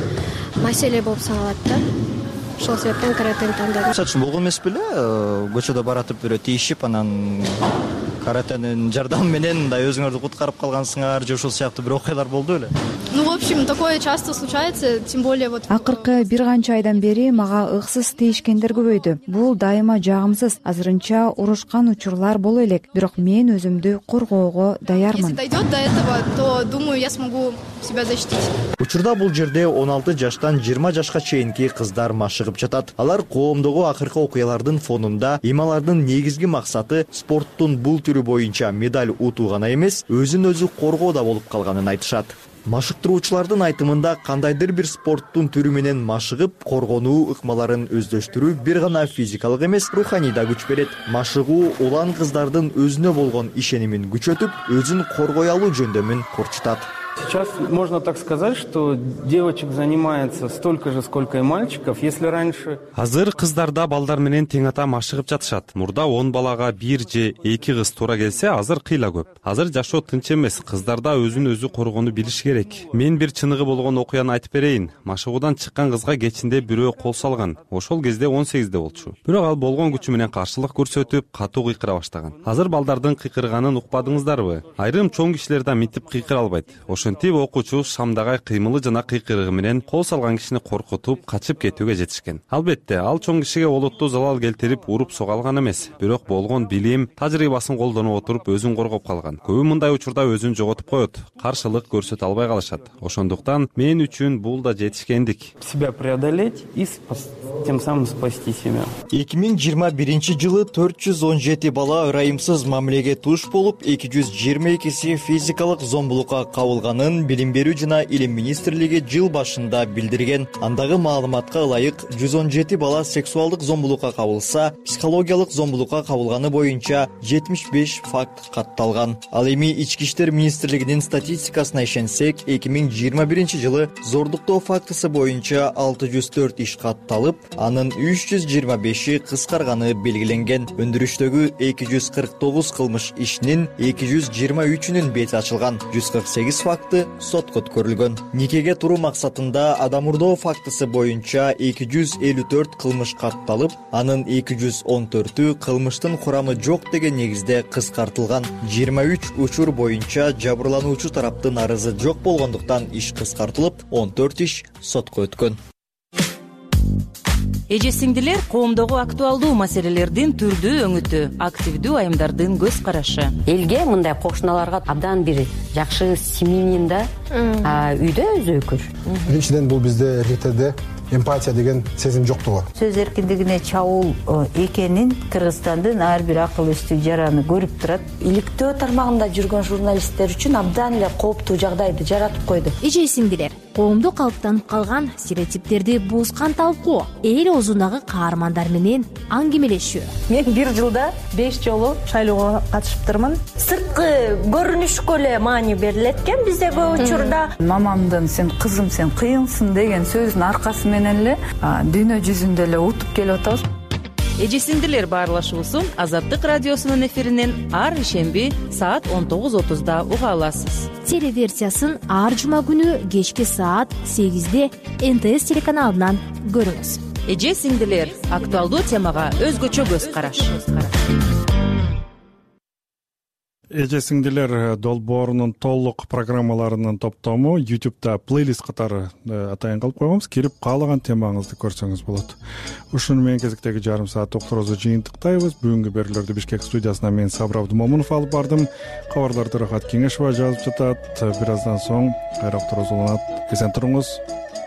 маселе болуп саналат да. Ошол себептен каратени тандадым. Сачын болгон эмес беле? Көчөдө баратып бирөө тийишип, анан каратенин жардамы менен мындай өзүңөрдү куткарып калгансыңар же ушул сыяктуу бир окуялар болду беле? Ну, в общем, такое часто случается, тем более вот... Акыркы бир канча айдан бери мага ыксыз тийишкендер көбөйдү. Бул дайыма жагымсыз. Азырынча урушкан учурлар боло элек, бирок мен өзүмдү коргоого даярмын. Если дойдет до этого, то думаю, я смогу себя защитить. Учурда бул жерде он алты жаштан жыйырма жашка чейинки кыздар машыгып жатат. Алар коомдогу акыркы окуялардын фонунда эми алардын негизги максаты спорттун бул түрү боюнча медаль утуу гана эмес, өзүн өзү коргоо да болуп калганын айтышат. Машыктыруучулардын айтымында кандайдыр бир спорттун түрү менен машыгып, коргонуу ыкмаларын өздөштүрүү бир гана физикалык эмес, руханий да күч берет. Машыгуу улан кыздардын өзүнө болгон ишенимин күчөтүп, өзүн коргой алуу жөндөмүн курчутат. Сейчас можно так сказать, что девочек занимается столько же, сколько и мальчиков. Если раньше... Азыр кыздарда балдар менен тең ата машыгып жатышат. Мурда он балага бир же эки кыз туура келсе, азыр кыйла көп. Азыр жашоо тынч эмес, кыздарда өзүн өзү коргонуу билиш керек. Мен бир чыныгы болгон окуяны айтып берейин. Машыгуудан чыккан кызга кечинде бирөө кол салган. Ошол кезде он сегизде болчу. Бирок ал болгон күчү менен каршылык көрсөтүп, катуу кыйкыра баштаган. Азыр балдардын кыйкырганын укпадыңыздарбы? Айрым чоң кишилер да мынтип кыйкыра албайт. Ошентип окуучу шамдагай кыймылы жана кыйкырыгы менен кол салган кишини коркутуп, качып кетүүгө жетишкен. Албетте, ал чоң кишиге олуттуу залал келтирип, уруп сога алган эмес. Бирок болгон билим, тажрыйбасын колдонуп отуруп өзүн коргоп калган. Көбү мындай учурда өзүн жоготуп коет, каршылык көрсөтө албай калышат. Ошондуктан мен үчүн бул да жетишкендик. Себя преодолеть и тем самым спасти себя. эки миң жыйырма биринчи жылы төрт жүз он жети бала ырайымсыз мамилеге туш болуп, эки жүз жыйырма экиси физикалык зомбулукка кабылганын Билим берүү жана илим министрлиги жыл башында билдирген. Андагы маалыматка ылайык жүз он жети бала сексуалдык зомбулукка кабылса, психологиялык зомбулукка кабылганы боюнча жетимиш беш факт катталган. Ал эми Ички иштер министрлигинин статистикасына ишенсек, эки миң жыйырма биринчи жылы зордуктоо фактысы боюнча алты жүз төрт иш катталып, анын үч жүз жыйырма беши кыскарганы белгиленген. Өндүрүштөгү эки жүз кырк тогуз кылмыш ишинин эки жүз жыйырма үчүнүн бети ачылган. жүз кырк сегиз факты сотко өткөрүлгөн. Никеге туруу максатында адам урдоо фактысы боюнча эки жүз элүү төрт кылмыш катталып, анын эки жүз он төртү кылмыштын курамы жок деген негизде кыскартылган. жыйырма үч учур боюнча жабырлануучу тараптын арызы жок болгондуктан иш кыскартылып, он төрт иш сотко өткөн. Эже сиңдилер коомдогу актуалдуу маселелердин түрдүү өңүтү, активдүү айымдардын көз карашы. Элге мындай кошуналарга абдан бир жакшы семьянин да үйдө өзөкүр. Биринчиден бул бизде РТде эмпатия деген сезим жоктугу. Сөз эркиндигине чабуул экенин Кыргызстандын ар бир акыл эстүү жараны көрүп турат. Иликтөө тармагында жүргөн журналисттер үчүн абдан эле кооптуу жагдайды жаратып койду. Эже сиңдилер, коомдо калыптанып калган стереотиптерди буузган талкуу, эл оозундагы каармандар менен аңгемелешүү. Мен бир жылда беш жолу шайлоого катышыптырмын. Сырткы көрүнүшкө эле маани берилет экен бизде көп учурда. Мамамдын сен кызым сен кыйынсың деген сөзүнүн аркасы менен эле дүйнө жүзүндө эле утуп келип атабыз. Эже сиңдилер баарлашуусун Азаттык радиосунун эфиринен ар ишемби саат он тогуз отузда уга аласыз. Телеверсиясын ар жума күнү кечки саат сегизде эн тэ эс телеканалынан көрүңүз. Эже сиңдилер актуалдуу темага өзгөчө көз караш. Эже сиңдилер долбоорунун толук программаларынын топтому YouTube'да плейлист катары атайын кылып койгонбуз. Кирип каалаган темаңызды көрсөңүз болот. Ушуну менен кезектеги жарым саат уктуруубузду жыйынтыктайбыз. Бүгүнкү берүүлөрдү Бишкек студиясынан мен Сабыр Абдымомунов алып бардым. Кабарларды Рахат Кеңешова жазып жатат. Бир аздан соң кайра уктуруубуз уланат. Эсен туруңуз.